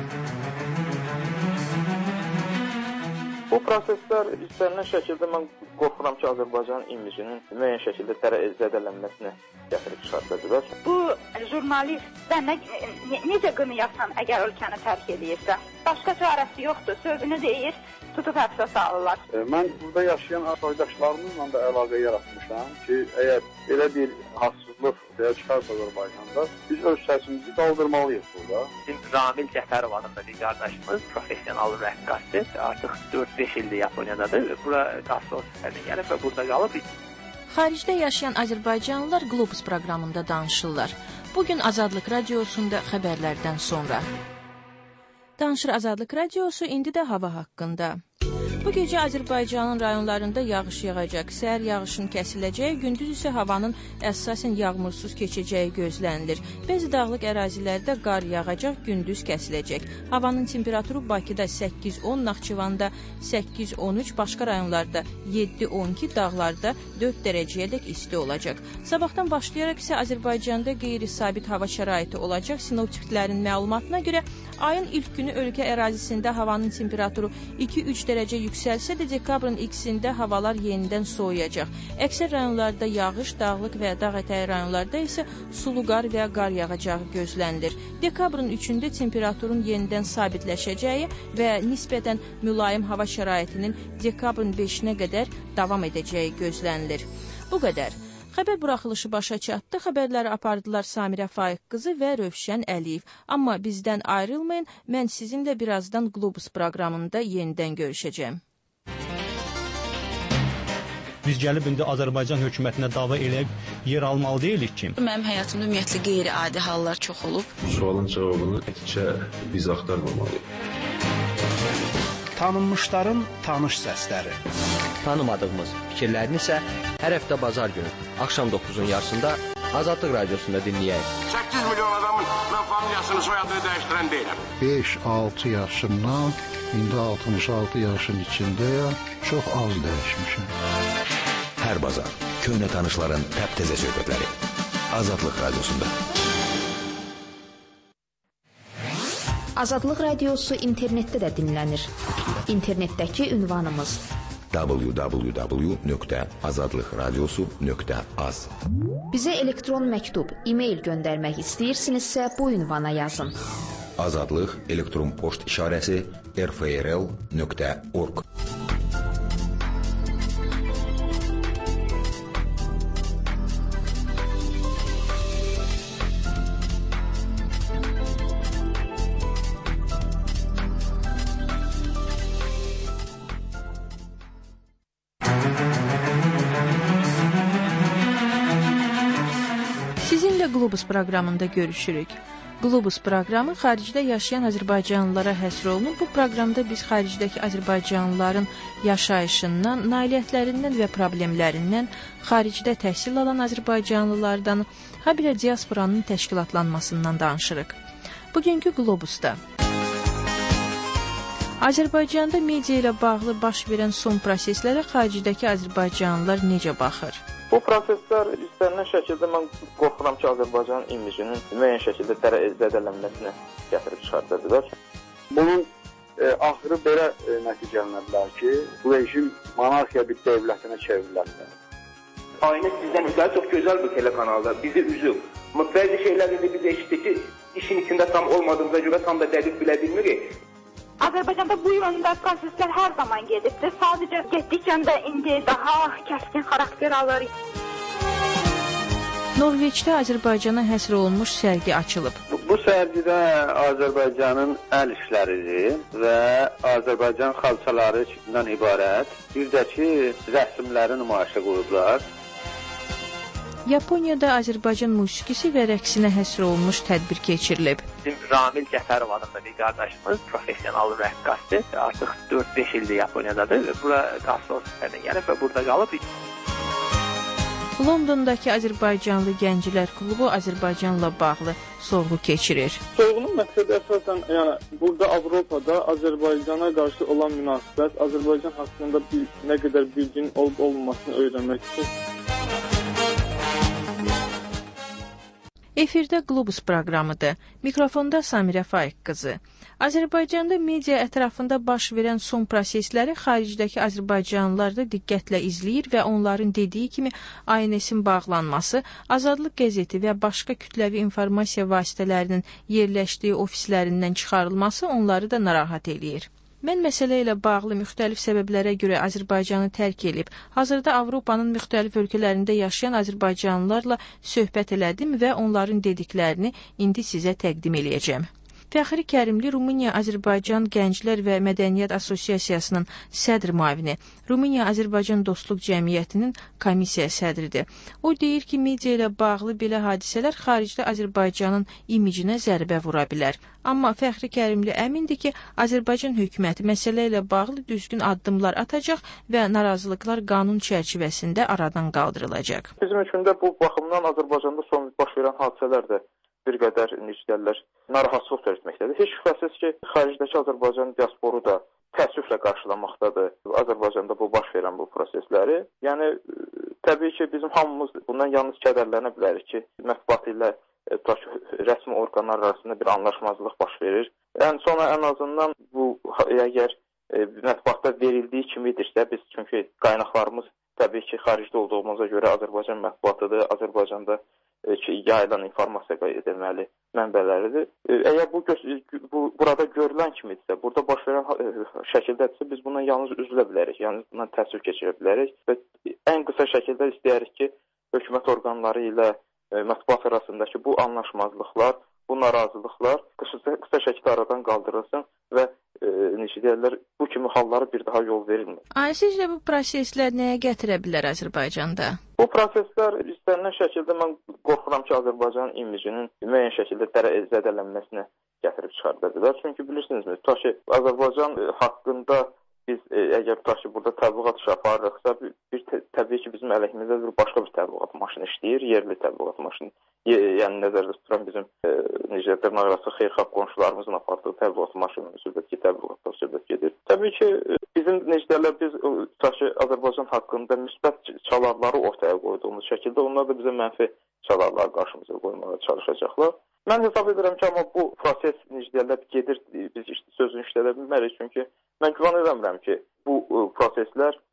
S16: Bu proseslər istənilən şəkildə mən qorxuram ki, Azərbaycanın imicinin müəyyən şəkildə zədələnməsinə gətirib çıxartacaq.
S17: Bu jurnalist necə qınayarsan əgər ölkəni tərk edirsə? Başqa çarəsi yoxdur, sözünü deyir, tutub həbsə salırlar.
S16: Mən burada yaşayan arkadaşlarımızla da əlaqə yaratmışam ki, əgər elə bir hassızlıq çıxarsa Azərbaycanda, biz öz səsimizi qaldırmalıyıq burada.
S18: Bizim Ramil Cəfərov adında bir qardaşımız professional rəqqasdır. Artıq 4-5 ildir Yaponiyadadır. Bura qastroll səfərinə gəlib və burada qalıb.
S2: Xaricdə yaşayan Azərbaycanlılar Globus proqramında danışırlar. Bugün Azadlıq Radiosunda xəbərlərdən sonra. Danışır Azadlıq Radiosu, indi də hava haqqında. Bu gecə Azərbaycanın rayonlarında yağış yağacaq, səhər yağışın kəsiləcəyi, gündüz isə havanın əsasən yağmursuz keçəcəyi gözlənilir. Bəzi dağlıq ərazilərdə qar yağacaq, gündüz kəsiləcək. Havanın temperaturu Bakıda 8-10, Naxçıvanda 8-13, başqa rayonlarda 7-12, dağlarda 4 dərəcəyədək isti olacaq. Sabahdan başlayaraq isə Azərbaycanda qeyri-sabit hava şəraiti olacaq. Sinoptiklərin məlumatına görə ayın ilk günü ölkə ərazisində havanın temperaturu 2-3 dərəcə yüksəlsə də dekabrın ikisində havalar yenidən soğuyacaq. Əksər rayonlarda yağış, dağlıq və dağ ətəyi rayonlarda isə sulu qar və qar yağacağı gözlənilir. Dekabrın 3-də temperaturun yenidən sabitləşəcəyi və nisbətən mülayim hava şəraitinin dekabrın 5-nə qədər davam edəcəyi gözlənilir. Bu qədər. Xəbər buraxılışı başa çatdı. Xəbərləri apardılar Samirə Faiq qızı və Rövşən Əliyev. Amma bizdən ayrılmayın, mən sizinlə birazdan Globus proqramında yenidən görüşəcəm.
S4: Biz gəlib indi Azərbaycan hökumətinə dava eləyib yer almalı deyilik ki.
S6: Mənim həyatımda ümumiyyətlə qeyri-adi hallar çox olub.
S23: Sualın cavabını təkcə biz axtarmamalıyıq.
S24: Tanınmışların tanış səsləri.
S25: Tanımadığımız fikirlərini isə hər həftə bazar günü axşam 9-un yarısında Azadlıq Radiosunda dinləyək.
S26: 8 milyon adamın mən familiyasını, soyadını dəyişdirən deyiləm.
S27: 5-6 yaşımdan indi 66 yaşın içindəyəm, çox az dəyişmişəm.
S28: Hər bazar köhnə tanışların təptəzə söhbətləri Azadlıq Radiosunda.
S3: Azadlıq Radiosu internetdə də dinlənir. İnternetdəki ünvanımız
S28: www.azadlıqradiosu.az.
S3: Bizə elektron məktub, e-mail göndərmək istəyirsinizsə bu ünvana yazın.
S28: Azadlıq elektron poçt işarəsi rfrl.org.
S2: Sizinlə Globus proqramında görüşürük. Globus proqramı xaricdə yaşayan azərbaycanlılara həsr olunur. Bu proqramda biz xaricdəki azərbaycanlıların yaşayışından, nailiyyətlərindən və problemlərindən, xaricdə təhsil alan azərbaycanlılardan, habelə diasporanın təşkilatlanmasından danışırıq. Bugünkü Globusda Azərbaycanda media ilə bağlı baş verən son proseslərə xaricdəki azərbaycanlılar necə baxır?
S5: Bu proseslər istənilən şəkildə mən qorxuram ki, Azərbaycanın imicinin müəyyən şəkildə zədələnməsinə gətirib çıxarda bilər.
S16: Bunun axırı belə nəticələnə bilər ki, bu rejim monarxiya bir dövlətinə çevrilə bilər.
S7: Aynət bizdən üzəri çox gözəl bir telekanalda bizi üzür. Bəzi şeyləri də biz eşitdik ki, işin içində tam olmadığımıza görə tam da dəqiq bilə bilmirik.
S17: Azərbaycanda bu yöndə proseslər hər zaman gedibdir. Sadəcə getdikcə də indi daha kəskin xarakter alır.
S2: Norveçdə Azərbaycana həsr olunmuş sərgi açılıb.
S16: Bu sərgidə Azərbaycanın əl işləridir və Azərbaycan xalçalarından ibarət bir də ki, rəsmləri nümayişə qoyublar.
S2: Yaponiyada Azərbaycan musiqisi və rəqsinə həsr olunmuş tədbir keçirilib.
S18: Bizim Ramil Cəfərov adında bir qardaşımız professional rəqqasdır. Artıq 4-5 ildir Yaponiyadadır. Bura qastrol səfərinə gəlib və burada qalıb.
S2: Londondakı Azərbaycanlı Gənclər Klubu Azərbaycanla bağlı sorğu keçirir.
S10: Sorğunun məqsədi əsasən, yəni burada Avropada Azərbaycana qarşı olan münasibət, Azərbaycan haqqında nə qədər bilginin olub-olmamasını öyrənmək üçün.
S2: Efirdə Globus proqramıdır. Mikrofonda Samirə Faiq qızı. Azərbaycanda media ətrafında baş verən son prosesləri xaricdəki azərbaycanlılar da diqqətlə izləyir və onların dediyi kimi ANS-in bağlanması, Azadlıq qəzeti və başqa kütləvi informasiya vasitələrinin yerləşdiyi ofislərindən çıxarılması onları da narahat eləyir. Mən məsələ ilə bağlı müxtəlif səbəblərə görə Azərbaycanı tərk edib, hazırda Avropanın müxtəlif ölkələrində yaşayan azərbaycanlılarla söhbət elədim və onların dediklərini indi sizə təqdim eləyəcəm. Fəxri Kərimli Rumıniya-Azərbaycan Gənclər və Mədəniyyət Assosiasiyasının sədr müavini, Rumıniya-Azərbaycan Dostluq Cəmiyyətinin komissiya sədridir. O deyir ki, media ilə bağlı belə hadisələr xaricdə Azərbaycanın imicinə zərbə vura bilər. Amma Fəxri Kərimli əmindir ki, Azərbaycan hökuməti məsələ ilə bağlı düzgün addımlar atacaq və narazılıqlar qanun çərçivəsində aradan qaldırılacaq.
S5: Bizim üçün də bu baxımdan Azərbaycanda son baş verən hadisələr də bir qədər necələrlər narahatsızlıq törətməkdədir. Heç şübhəsiz ki, xaricdəki Azərbaycan diasporu da təəssüflə qarşılamaqdadır Azərbaycanda bu baş verən bu prosesləri. Yəni, təbii ki, bizim hamımız bundan yalnız kədərlənə bilərik ki, mətbuat ilə rəsmi orqanlar arasında bir anlaşmazlıq baş verir. Yəni, sonra ən azından bu, əgər mətbuatda verildiyi kimidirsə, biz çünki qaynaqlarımız təbii ki, xaricdə olduğumuza görə Azərbaycan mətbuatıdır, Azərbaycanda yayılan informasiya deməli mənbələridir. Əgər burada görülən kimidirsə, burada baş verən şəkildədirsə, biz bundan yalnız üzülə bilərik, yəni bundan təəssüf keçirə bilərik və ən qısa şəkildə istəyərik ki, hökumət orqanları ilə mətbuat arasındakı bu anlaşmazlıqlar, bu narazılıqlar qısa şəkildə aradan qaldırılsın və necə deyirlər, bu kimi hallara bir daha yol verilmir.
S2: Sizcə bu proseslər nəyə gətirə bilər Azərbaycanda?
S5: Bu proseslər istənilən şəkildə mən qorxuram ki, Azərbaycanın imicinin müəyyən şəkildə zədələnməsinə gətirib çıxarda bilər. Çünki bilirsinizmi, Azərbaycan haqqında biz əgər burada təbliğat işi aparırıqsa, təbii ki, bizim əleyhimizdə başqa bir təbliğat maşını işləyir, yerli təbliğat maşını. Yəni, nəzərdə tuturam bizim dırnaqarası xeyirxah qonşularımızın apardığı təbliğat maşını söhbət təbliğatdan söhbət gedir. Təbii ki, bizim biz Azərbaycan haqqında müsbət çalarları ortaya qoyduğumuz şəkildə onlar da bizə mənfi çalarları qarşımıza qoymağa çalışacaqlar. Mən hesab edirəm ki, amma bu proses gedir, biz sözünü işlədə bilmərik, çünki mən güman edəmirəm ki, bu proseslər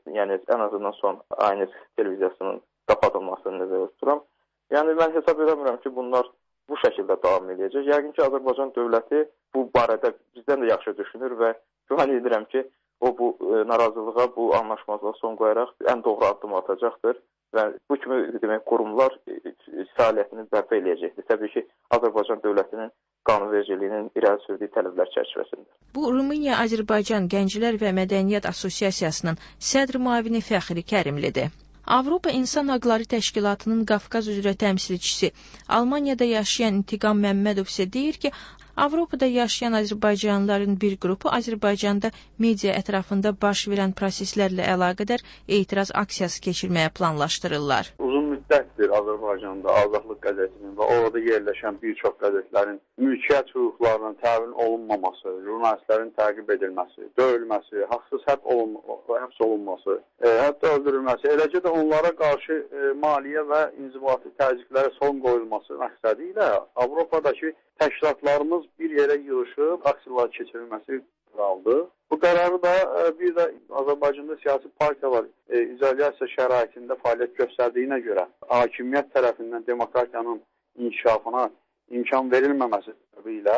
S5: yəni ən azından son ANS televiziyasının qapadılmasını nəzərdə tuturam. Yəni mən hesab edirəm ki, bunlar bu şəkildə davam edəcək. Yəqin ki, Azərbaycan dövləti bu barədə bizdən də yaxşı düşünür və güman edirəm ki, o bu narazılığa, bu anlaşmazlığa son qoyaraq ən doğru addım atacaqdır və bu kimi demək qurumlar fəaliyyətini bərpa eləyəcəkdir. Təbii ki, Azərbaycan dövlətinin qanunvericiliyinin irəli sürdüyü tələblər çərçivəsində.
S2: Bu Rumıniya-Azərbaycan Gənclər və Mədəniyyət Assosiasiyasının sədr müavini Fəxri Kərimlidir. Avropa İnsan Haqları Təşkilatının Qafqaz üzrə təmsilçisi Almaniyada yaşayan İntiqam Məmmədov isə deyir ki, Avropada yaşayan Azərbaycanlıların bir qrupu Azərbaycanda media ətrafında baş verən proseslərlə əlaqədar etiraz aksiyası keçirməyə planlaşdırırlar.
S16: Uzun müddətdir Azərbaycanda Azadlıq qəzetinin və orada yerləşən bir çox qəzetlərin mülkiyyət hüquqlarının təmin olunmaması, jurnalistlərin təqib edilməsi, döyülməsi, haqsız həbs olunması, hətta öldürülməsi, eləcə də onlara qarşı maliyyə və inzibati təzyiqlərə son qoyulması məqsədi ilə Avropadakı təşkilatlarımız bir yerə yığışıb aksiyalar keçirilməsi qaldı. Bu qərarı da bir də Azərbaycanda siyasi partiyalar izolyasiya şəraitində fəaliyyət göstərdiyinə görə hakimiyyət tərəfindən demokratiyanın inkişafına imkan verilməməsi səbəbilə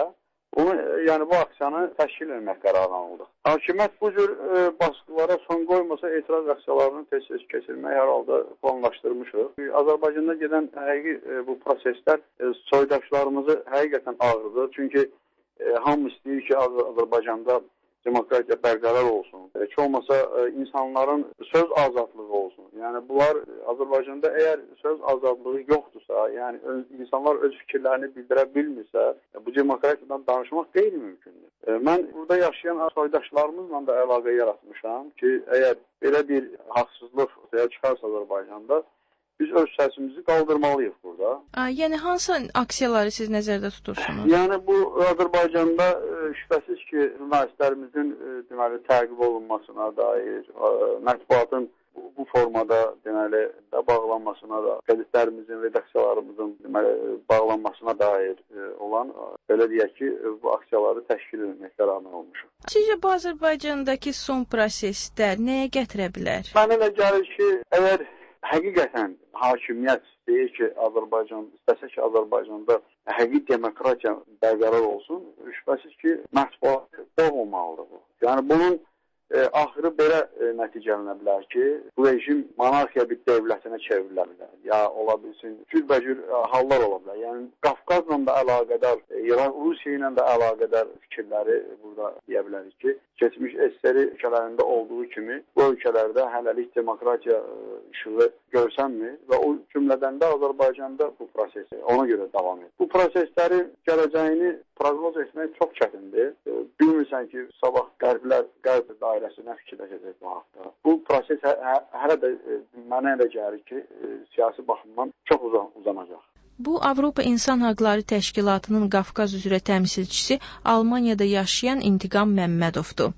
S16: bu aksiyanı təşkil etmək qərarını aldı. Hakimiyyət bu cür baskılara son qoymasa etiraz aksiyalarını tez-tez keçirmək hər halda planlaşdırmışıq. Azərbaycanda gedən həqiqi bu proseslər soydaşlarımızı həqiqətən ağrıdır. Çünki hamı istəyir ki, Azərbaycanda demokratiya bərqərar olsun. Heç olmasa insanların söz azadlığı olsun. Yəni bunlar Azərbaycanda əgər söz azadlığı yoxdursa, yəni insanlar öz fikirlərini bildirə bilmirsə, bu demokratiyadan danışmaq qeyri-mümkündür. Mən burada yaşayan soydaşlarımızla da əlaqə yaratmışam ki, əgər belə bir haqsızlıq ortaya çıxarsa Azərbaycanda, biz öz səsimizi qaldırmalıyıq burada.
S2: Yəni hansı aksiyaları siz nəzərdə tutursunuz?
S16: Yəni bu Azərbaycanda şübhəsiz ki, jurnalistlərimizin deməli təqib olunmasına dair, mətbuatın bu formada deməli bağlanmasına da, qəzetlərimizin, redaksiyalarımızın deməli bağlanmasına dair olan belə deyək ki, bu aksiyaları təşkil etmək qərarına olmuşuq.
S2: Sizcə bu Azərbaycandakı son proseslər nəyə gətirə bilər?
S16: Mənə elə gəlir ki, əgər həqiqətən hakimiyyət deyir ki, istəsə ki, Azərbaycanda həqiqi demokratiya bərqərar olsun, şübhəsiz ki, mətbuat olmamalıdır bu. Yəni bunun axırı belə nəticələnə bilər ki, bu rejim monarxiya bir dövlətinə çevrilə bilər. Ya ola bilsin, cürbəcür hallar ola bilər. Yəni Qafqazla da əlaqədar, Rusiya ilə də əlaqədar fikirləri burada deyə bilərik ki, keçmiş SSR ölkələrində olduğu kimi bu ölkələrdə hələlik demokratiya işığı görsənmir və o cümlədən də Azərbaycanda bu proses ona görə davam edir. Bu proseslərin gələcəyini proqnoz etmək çox çətindir. Bilmirsən ki, sabah qərb dairəsi nə fikirləşəcək bu haqda. Bu proses hələ də mənə elə gəlir ki, siyasi baxımdan çox uzanacaq.
S2: Bu, Avropa İnsan Haqları Təşkilatının Qafqaz üzrə təmsilçisi Almaniyada yaşayan İntiqam Məmmədovdur.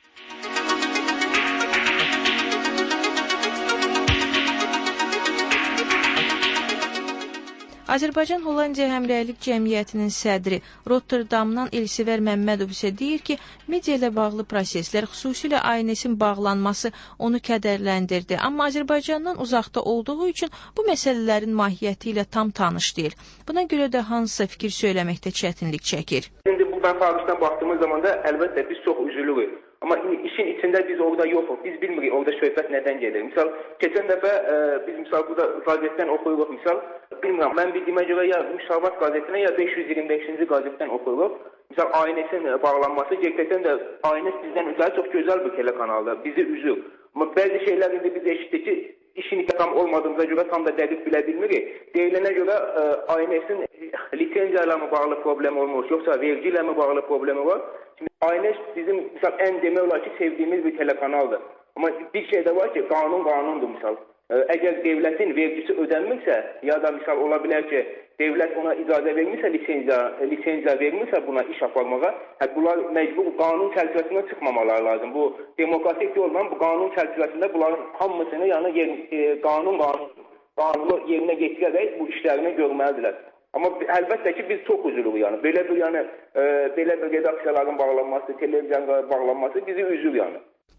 S2: Azərbaycan-Hollandiya Həmrəylik Cəmiyyətinin sədri Rotterdamdan Elsivər Məmmədov isə deyir ki, media ilə bağlı proseslər, xüsusilə ANS-in bağlanması onu kədərləndirdi. Amma Azərbaycandan uzaqda olduğu üçün bu məsələlərin mahiyyəti ilə tam tanış deyil. Buna görə də hansısa fikir söyləməkdə çətinlik çəkir.
S7: İndi bu mənfaatdan baxdığımız zaman da əlbəttə biz çox üzülürük. Amma işin içində biz orada yoxuq. Biz bilmirik orada söhbət nədən gedir. Misal, keçən dəfə biz burada qazetdən oxuyuruq. Misal, bilmirəm, mən bildiyimə görə ya Müsavat qazetinə ya 525-ci qazetdən oxuyuruq. Misal, ANS-in bağlanması, gerçəkdən də ANS bizdən ötəri çox gözəl bir telekanaldır. Bizi üzür. Amma bəzi şeylər indi biz eşitdik ki, işin tam olmadığımıza görə tam da dəqiq bilə bilmirik. Deyilənə görə ANS-in lisenziya ilə bağlı problem olmuş, yoxsa vergi ilə bağlı problemi var. Şimdi ANS bizim misal ən demək olar ki, sevdiyimiz bir telekanaldır. Amma bir şey də var ki, qanundur misal. Əgər devlətin vergisi ödənmirsə, ya da misal ola bilər ki, devlət ona icazə vermirsə, lisenziya vermirsə buna iş aparmağa, bunlar məcbur qanun çərçivəsində çıxmamaları lazım. Bu demokratik yolla bu qanun çərçivəsində bunların hamısını qanunu yerinə getirərək bu işlərini görməlidirlər. Amma əlbəttə ki, biz çox üzülürük. Belə bir redaksiyaların bağlanması, televizyonların bağlanması bizi üzür.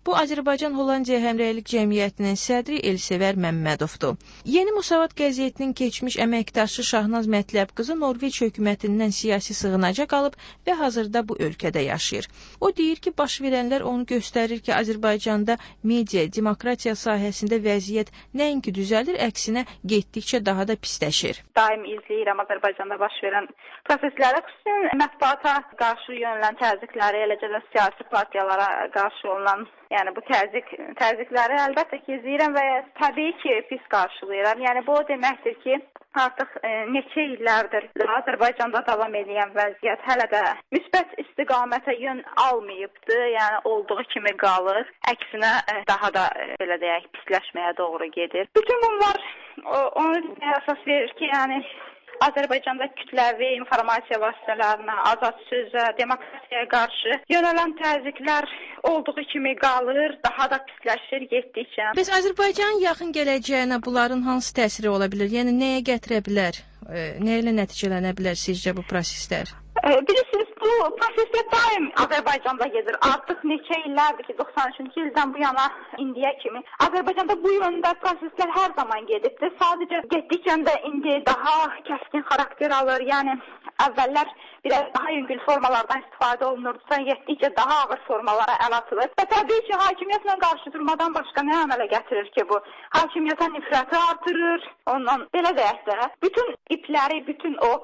S2: Bu Azərbaycan Hollandiya Həmrəylik Cəmiyyətinin sədri Elsevər Məmmədovdur. Yeni Musavat qəzetinin keçmiş əməkdaşı Şahnaz Mətləb qızı Norveç hökumətindən siyasi sığınacaq alıb və hazırda bu ölkədə yaşayır. O deyir ki, baş verənlər onu göstərir ki, Azərbaycanda media, demokratiya sahəsində vəziyyət nəinki düzəlir, əksinə getdikcə daha da pisləşir.
S17: Daim izləyirəm Azərbaycanda baş verən proseslərə, xüsusən mətbuata qarşı yönələn təzyiqləri, eləcə də siyasi partiyalara qarşı olunan, yəni bu təzyiqləri əlbəttə ki, izləyirəm və təbii ki, pis qarşılayıram. Yəni bu o deməkdir ki, artıq neçə illərdir Azərbaycanda davam edən vəziyyət hələ də müsbət istiqamətə yön almayıbdı, yəni olduğu kimi qalır. Əksinə daha da belə deyək, pisləşməyə doğru gedir. Bütün bunlar onu əsas verir ki, yəni Azərbaycanda kütləvi informasiya vasitələrinə, azad sözə, demokratiyaya qarşı yönələn təzyiqlər olduğu kimi qalır, daha da pisləşir getdikcə.
S2: Bəs Azərbaycanın yaxın gələcəyinə bunların hansı təsiri ola bilər? Yəni nəyə gətirə bilər? Nə ilə nəticələnə bilər sizcə bu proseslər?
S17: Bilirsiniz, bu proseslər daim Azərbaycanda gedir. Artıq neçə illərdir ki, 93-cü ildən bu yana indiyə kimi Azərbaycanda bu yöndə proseslər hər zaman gedibdir. Sadəcə getdikcə də indi daha kəskin xarakter alır. Yəni əvvəllər biraz daha yüngül formalardan istifadə olunurdusa, getdikcə daha ağır formalara əl atılır. Və təbii ki, hakimiyyətlə qarşı durmadan başqa nə əmələ gətirir ki bu? Hakimiyyətə nifrəti artırır, ondan belə deyək də, bütün ipləri, bütün o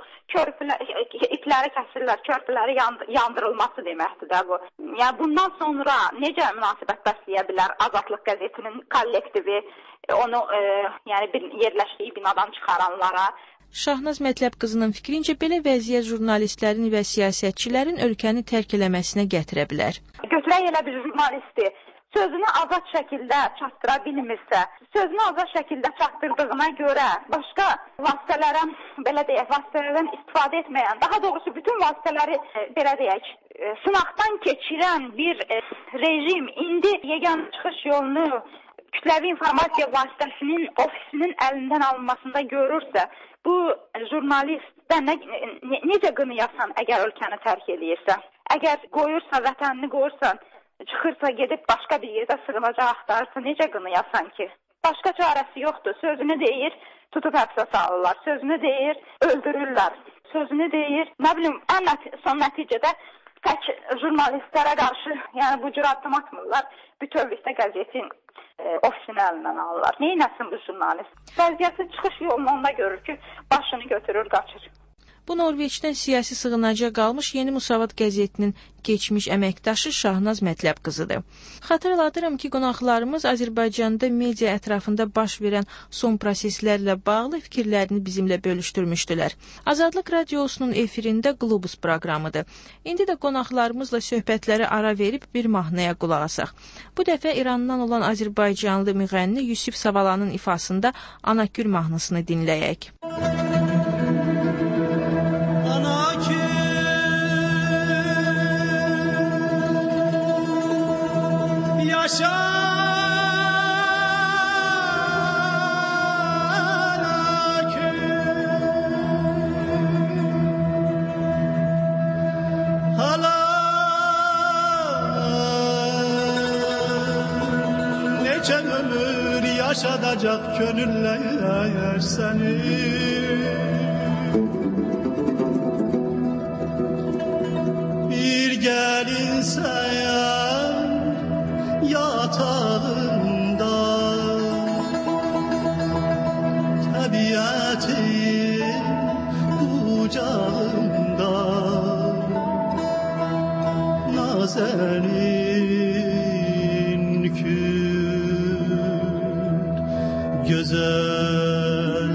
S17: ipləri kəsirlər, körpüləri yandırılması deməkdir də bu. Yəni bundan sonra necə münasibət bəsləyə bilər Azadlıq qəzetinin kollektivi, onu yəni yerləşdiyi binadan çıxaranlara?
S2: Şahnaz Mətləb qızının fikrincə belə vəziyyət jurnalistlərin və siyasətçilərin ölkəni tərk eləməsinə gətirə bilər.
S17: Götürək elə bir jurnalisti sözünü azad şəkildə çatdıra bilmirsə, sözünü azad şəkildə çatdırdığına görə başqa vasitələrə, belə deyək, vasitələrdən istifadə etməyən, daha doğrusu bütün vasitələri, belə deyək, sınaqdan keçirən bir rejim indi yeganə çıxış yolunu kütləvi informasiya vasitəsinin ofisinin əlindən alınmasında görürsə, bu jurnalistdən necə qınayasan əgər ölkəni tərk edirsə, əgər qoyursa, vətənini qoyursa, çıxırsa, gedib başqa bir yerdə sığınacaq axtarırsa, necə qınayasan ki? Başqa çarəsi yoxdur. Sözünü deyir, tutub həbsə salırlar. Sözünü deyir, öldürürlər. Sözünü deyir, nə bilim, son nəticədə tək jurnalistlərə qarşı, yəni bu cür addım atmırlar. Bütövlükdə qəzetin ofisini əlindən alırlar. Neynəsin bu jurnalist? Vəziyyəti çıxış yolunu onda görür ki, başını götürür, qaçır.
S2: Bu Norveçdən siyasi sığınacaq qalmış Yeni Musavat qəzetinin keçmiş əməkdaşı Şahnaz Mətləb qızıdır. Xatırladıram ki, qonaqlarımız Azərbaycanda media ətrafında baş verən son proseslərlə bağlı fikirlərini bizimlə bölüşdürmüşdülər. Azadlıq Radiosunun efirində Globus proqramıdır. İndi də qonaqlarımızla söhbətləri ara verib bir mahnıya qulaq asaq. Bu dəfə İrandan olan Azərbaycanlı müğənni Yusif Savalanın ifasında Anakül mahnısını dinləyək.
S24: Yaşadacak gönüller seni, bir gelinse yatağında tabiatın kucağında nazenin güzel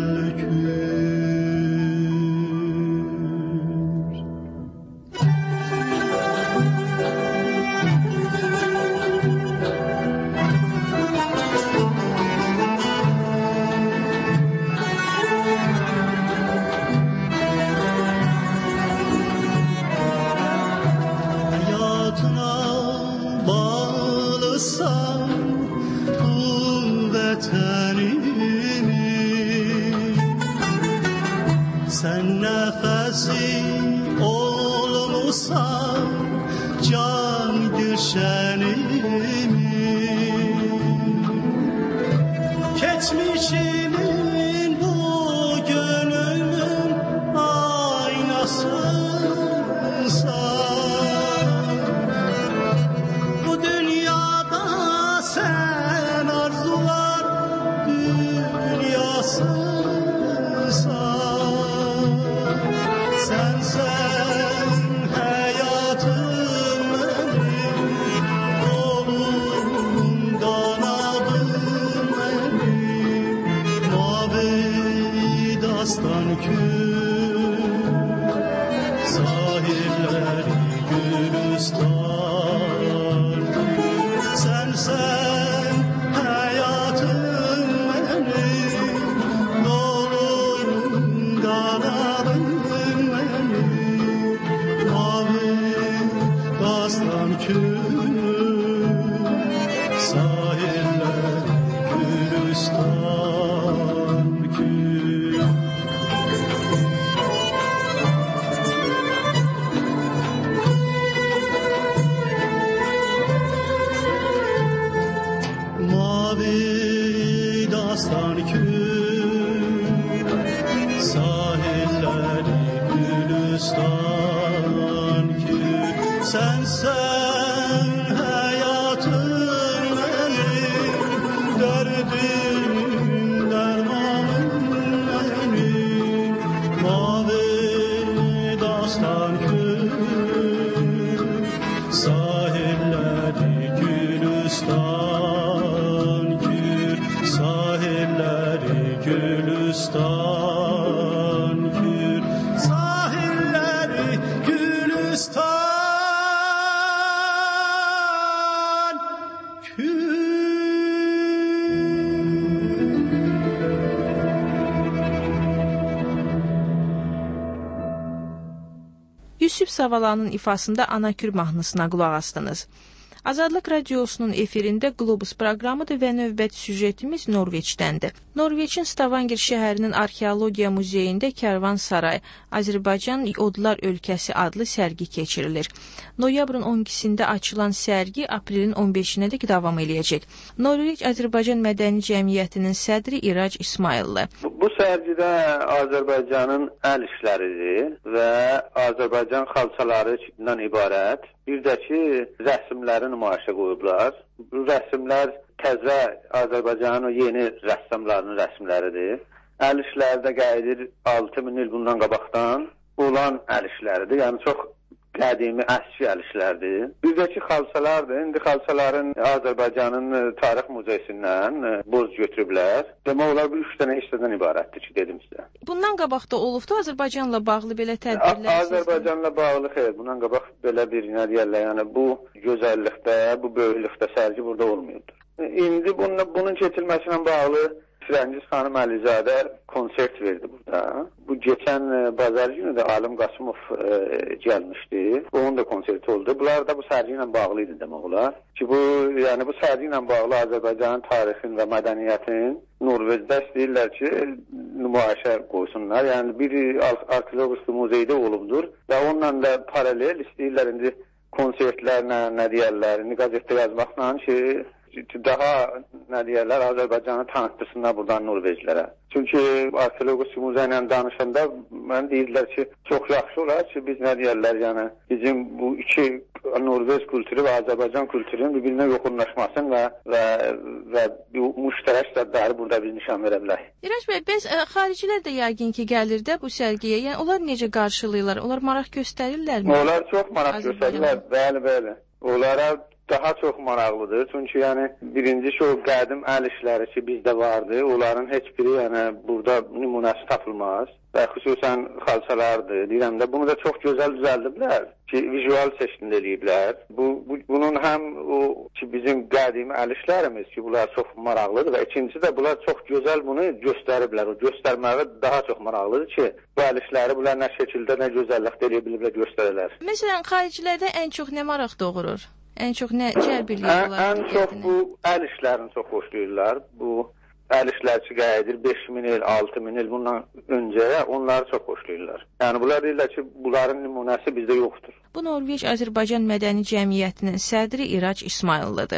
S24: hayatına bağlısan sen nefesim olmuşsan can düşenimin dastan kül, sahilleri gülistan kül. Sen hayatım benim, dolurum kanadım benim. Mavi dastan kül, sahiller gülistan kül. Mavi dastan kül, sahilleri gülistan kül. Sen hayatım benim, derdim dermanım benim. Mavi dastan kül, sahilleri gülistan kül, sahilleri gülistan kül, sahilleri gülistan kül.
S2: Yusif Savalanın ifasında Anakür mahnısına qulaq astınız. Azadlıq Radiosunun efirində Globus proqramıdır və növbəti süjetimiz Norveçdəndir. Norveçin Stavanger şəhərinin arxeologiya muzeyində Kərvansaray, Azərbaycan Odlar Ölkəsi adlı sərgi keçirilir. Noyabrın 12-sində açılan sərgi aprelin 15-nədək davam eləyəcək. Norveç Azərbaycan Mədəni Cəmiyyətinin sədri İrac İsmayıllı.
S16: Bu sərgidə Azərbaycanın əl işləridir və Azərbaycan xalçalarından ibarət. Bir də ki, rəsmləri nümayişə qoyublar. Bu rəsmlər təzə Azərbaycanın yeni rəssamlarının rəsmləridir. Əl işləri də qədir 6000 il bundan qabaqdan olan əl işləridir. Yəni çox qədimi əski əl işlərdir. Bir də ki, xalçalardır. İndi xalçaların Azərbaycanın Tarix Muzeysindən borc götürüblər. Demək olar bu 3 dənə hissədən ibarətdir ki, dedim sizə.
S2: Bundan qabaq da olubdu Azərbaycanla bağlı belə tədbirlər?
S16: Azərbaycanla bağlı xeyr. Bundan qabaq belə bir nə deyirlər, yəni bu gözəllikdə, bu böyüklükdə sərgi burada olmuyordur. İndi bunun keçirilməsinə bağlı Firəngiz xanım Əlizadə konsert verdi burada. Bu geçən bazar günü də Alim Qasımov gəlmişdi. Onun da konserti oldu. Bunlar da bu sərgi ilə bağlı idi demək olar. Ki bu yəni bu sərgi ilə bağlı Azərbaycanın tarixin və mədəniyyətin Norveçdə istəyirlər ki, nümayişə qoysunlar. Yəni bir arxeoloji muzeydə olubdur və onunla da paralel istəyirlər indi konsertlərlə, nə deyərlər, indi qəzetdə yazmaqla ki, daha nə deyərlər, Azərbaycanı tanıtdırsınlar buradan Norveçlərə. Çünki arxeoloji muzey ilə danışanda mən deyirlər ki, çox yaxşı olar ki, biz nə deyərlər, yəni bizim bu iki Norveç kültürü və Azərbaycan kültürünün bir-birinə yoxunlaşmasın və bu müştərək sədləri burada biz nişan verə bilərik.
S2: İrac bəy, bəs xaricilər də yəqin ki, gəlir də bu sərgiyə. Yəni onlar necə qarşılayırlar? Onlar maraq göstərirlərmi?
S16: Onlar çox maraq göstərirlər, bəli. Onlara daha çox maraqlıdır. Çünki yəni birinci o qədim əl işləri ki bizdə vardı, onların heç biri yəni burada nümunəsi tapılmaz. Və xüsusən xalçalardır. Deyirəm də bunu da çox gözəl düzəldiblər ki, vizual seçkin eləyiblər. Bunun həm o ki bizim qədim əl işlərimiz ki, bunlar çox maraqlıdır və ikincisi də bunlar çox gözəl bunu göstəriblər. O göstərməyə daha çox maraqlıdır ki, bu əl işləri bunlar nə şəkildə, nə gözəllikdə eləyə biliblər, göstərirlər.
S2: Məsələn, xaricilərdə ən çox nə maraq doğurur? Ən çox nə cəlb eləyir bunlar?
S16: Ən çox bu əl işlərini çox xoşlayırlar. Bu əl işlərçi qədir 5000 il, 6000 il bundan öncəyə onları çox xoşlayırlar. Yəni bunlar deyirlər ki, bunların nümunəsi bizdə yoxdur.
S2: Bu Norveç Azərbaycan Mədəni Cəmiyyətinin sədri İrac İsmayıllıdır.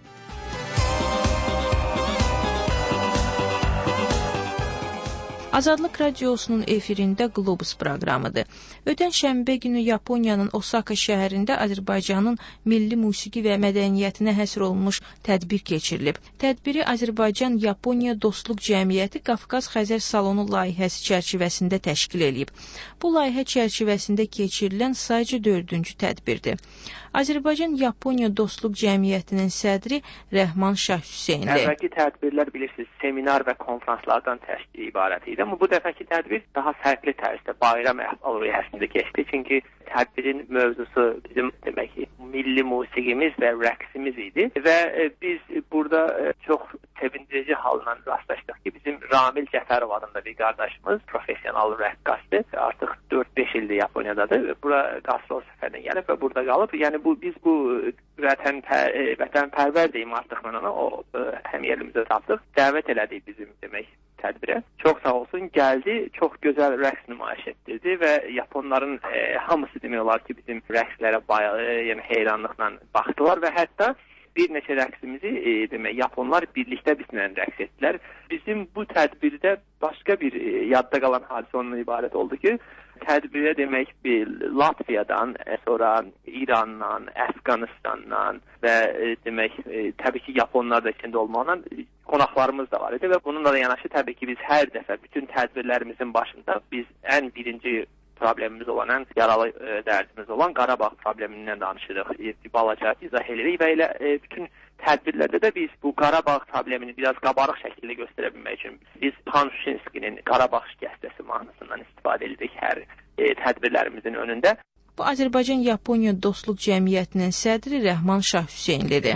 S2: Azadlıq Radiosunun efirində Globus proqramıdır. Ötən şənbə günü Yaponiyanın Osaka şəhərində Azərbaycanın milli musiqi və mədəniyyətinə həsr olunmuş tədbir keçirilib. Tədbiri Azərbaycan-Yaponiya Dostluq Cəmiyyəti Qafqaz-Xəzər Salonu layihəsi çərçivəsində təşkil edib. Bu layihə çərçivəsində keçirilən sayca 4-cü tədbirdir. Azərbaycan-Yaponiya Dostluq Cəmiyyətinin sədri Rəhman Şah Hüseynli.
S18: Əvvəlki tədbirlər bilirsiniz, seminar və konfranslardan ibarət idi. Amma bu dəfəki tədbir daha fərqli tərzdə bayram ruhiyyəsində keçdi. Çünki tədbirin mövzusu bizim demək ki, milli musiqimiz və rəqsimiz idi və biz burada çox sevindirici halla rastlaşdıq ki, bizim Ramil Cəfərov adında bir qardaşımız professional rəqqasdır. Artıq 4-5 ildir Yaponiyadadır. Bura qastrol səfərinə gəlib və burada qalıb. Yəni biz bu vətənpərvər deyim artıq mən ona, o həmyerlimizə tapdıq. Dəvət elədik bizim demək tədbirə. Çox sağ olsun, gəldi, çox gözəl rəqs nümayiş etdirdi və Yaponların hamısı demək olar ki, bizim rəqslərə yəni heyranlıqla baxdılar və hətta bir neçə rəqsimizi demək Yaponlar birlikdə bizimlə rəqs etdilər. Bizim bu tədbirdə başqa bir yadda qalan hadisə ondan ibarət oldu ki, tədbirə demək Latviyadan, sonra İrandan, Əfqanistandan və demək təbii ki, Yaponlar da içində olmaqla qonaqlarımız da var idi və bununla da yanaşı təbii ki, biz hər dəfə bütün tədbirlərimizin başında biz ən birinci problemimiz olan, ən yaralı dərdimiz olan Qarabağ problemindən danışırıq, balaca izah edirik və elə bütün tədbirlərdə də biz bu Qarabağ problemini biraz qabarıq şəkildə göstərə bilmək üçün biz Panşinskinin Qarabağ şikəstəsi mahnısından istifadə edirik hər tədbirlərimizin önündə.
S2: Bu Azərbaycan-Yaponiya Dostluq Cəmiyyətinin sədri Rəhman Şah Hüseynlidir.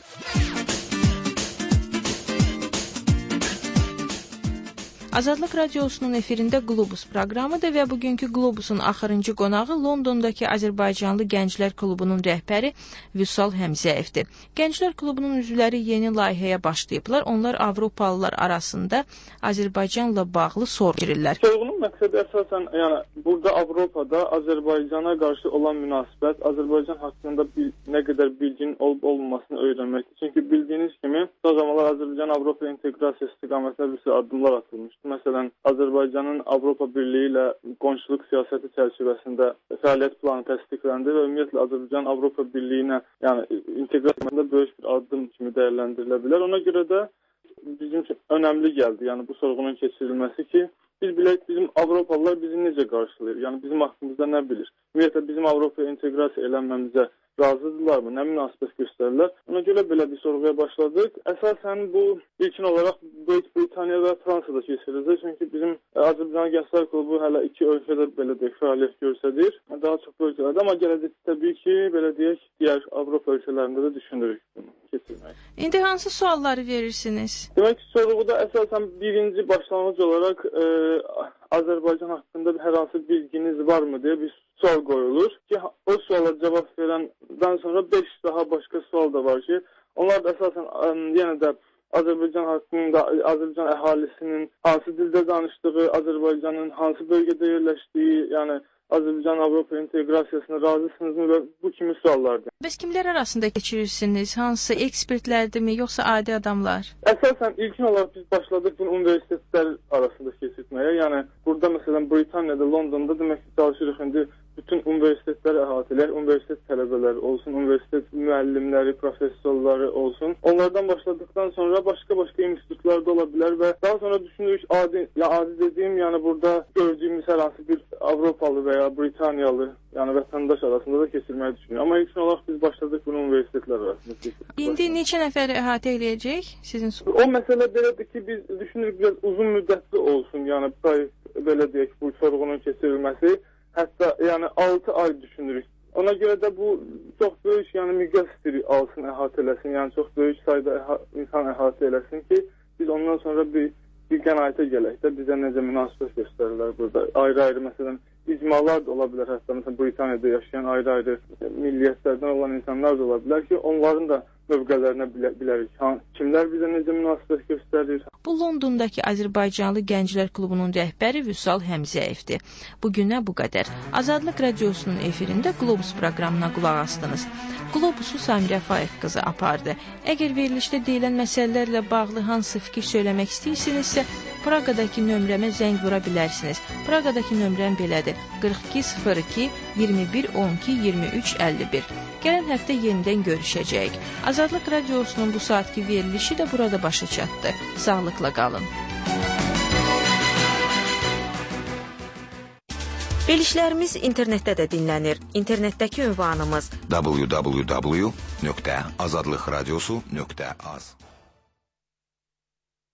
S2: Azadlıq Radiosunun efirində Qlobus proqramıdır və bugünkü Qlobusun axırıncı qonağı Londondakı Azərbaycanlı Gənclər Klubunun rəhbəri Vüsal Həmzəyevdir. Gənclər Klubunun üzvləri yeni layihəyə başlayıblar. Onlar Avropalılar arasında Azərbaycanla bağlı sorğu verirlər.
S10: Sorğunun məqsədi əsasən, yəni burada Avropada Azərbaycana qarşı olan münasibət, Azərbaycan haqqında nə qədər bilginin olub-olmamasını öyrənməkdir. Çünki bildiyiniz kimi, o zamanlar Azərbaycan-Avropa inteqrasiya istiqamətində bir sürü addımlar atılmışdır. Məsələn, Azərbaycanın Avropa Birliyi ilə qonşuluq siyasəti çərçivəsində fəaliyyət planı təsdiqləndi və ümumiyyətlə Azərbaycan Avropa Birliyinə, yəni inteqrasiyasında böyük bir addım kimi dəyərləndirilə bilər. Ona görə də bizim üçün önəmli gəldi, yəni bu sorğunun keçirilməsi ki, biz bilək bizim Avropalılar bizi necə qarşılayır, yəni bizim haqqımızda nə bilir? Ümumiyyətlə bizim Avropaya inteqrasiya eləməmizə razıdırlarmı, nə münasibət göstərirlər? Ona görə belə bir sorğuya başladıq. Əsasən bu ilkin olaraq Böyük Britaniya və Fransada keçiriləcək. Çünki bizim Azərbaycan Gənclər Klubu hələ 2 ölkədə belə deyək fəaliyyət göstərir. Daha çox ölkələrdə, amma gələcəkdə təbii ki, belə deyək, digər Avropa ölkələrində də düşünürük bunu keçirmək.
S2: İndi hansı sualları verirsiniz?
S10: Demək ki, sorğuda əsasən birinci başlanğıc olaraq Azərbaycan haqqında hər hansı bilginiz varmı deyə bir sual qoyulur ki, o suala cavab verəndən sonra 5 daha başqa sual da var ki, onlar da əsasən yenə də Azərbaycan haqqında, Azərbaycan əhalisinin hansı dildə danışdığı, Azərbaycanın hansı bölgədə yerləşdiyi, yəni Azərbaycan Avropa inteqrasiyasına razısınızmı və bu kimi suallardır.
S2: Bəs kimlər arasında keçirirsiniz? Hansı ekspertlərdirmi, yoxsa adi adamlar?
S10: Əsasən ilkin olaraq biz başladıq bunu universitetlər arasında keçirtməyə. Yəni burada məsələn Britaniyada, Londonda demək ki, çalışırıq indi bütün universitetləri əhatə edək, universitet tələbələri olsun, universitet müəllimləri, professorları olsun. Onlardan başladıkdan sonra başqa institutlar da ola bilər və daha sonra düşünürük adi dediyim, yəni burada gördüyümüz hər hansı bir Avropalı və ya Britaniyalı, yəni vətəndaş arasında da keçirməyi düşünürük. Amma ilkin olaraq biz başladıq bunu universitetlər arasında keçirmək.
S2: İndi neçə nəfəri əhatə edəcək sizin?
S10: O məsələ belədir ki, biz düşünürük biraz uzun müddətli olsun, yəni belə deyək bu sorğunun keçirilməsi. Hətta yəni 6 ay düşünürük. Ona görə də bu çox böyük, yəni miqyas alsın, əhatə eləsin. Yəni çox böyük sayda insan əhatə eləsin ki, biz ondan sonra bir qənaətə gələk də bizə necə münasibət göstərirlər burada. Ayrı-ayrı məsələn icmalar da ola bilər, hətta məsələn Britaniyada yaşayan ayrı-ayrı milliyyətlərdən olan insanlar da ola bilər ki, onların da mövqələrinə bilərik. Kimlər bizə necə münasibət göstərir?
S2: Bu Londondakı Azərbaycanlı Gənclər Klubunun rəhbəri Vüsal Həmzəyevdir. Bugünə bu qədər. Azadlıq Radiosunun efirində Qlobus proqramına qulaq astınız. Qlobusu Samirə Faiq qızı apardı. Əgər verilişdə deyilən məsələlərlə bağlı hansı fikir söyləmək istəyirsinizsə, Praqadakı nömrəmə zəng vura bilərsiniz. Praqadakı nömrəm belədir: 4202 21 12 23 51. Gələn həftə yenidən görüşəcəyik. Azadlıq Radiosunun bu saatki verilişi də burada başa çatdı. Sağlıqla qalın. Verilişlərimiz internetdə də dinlənir. İnternetdəki ünvanımız
S28: www.azadlıqradiosu.az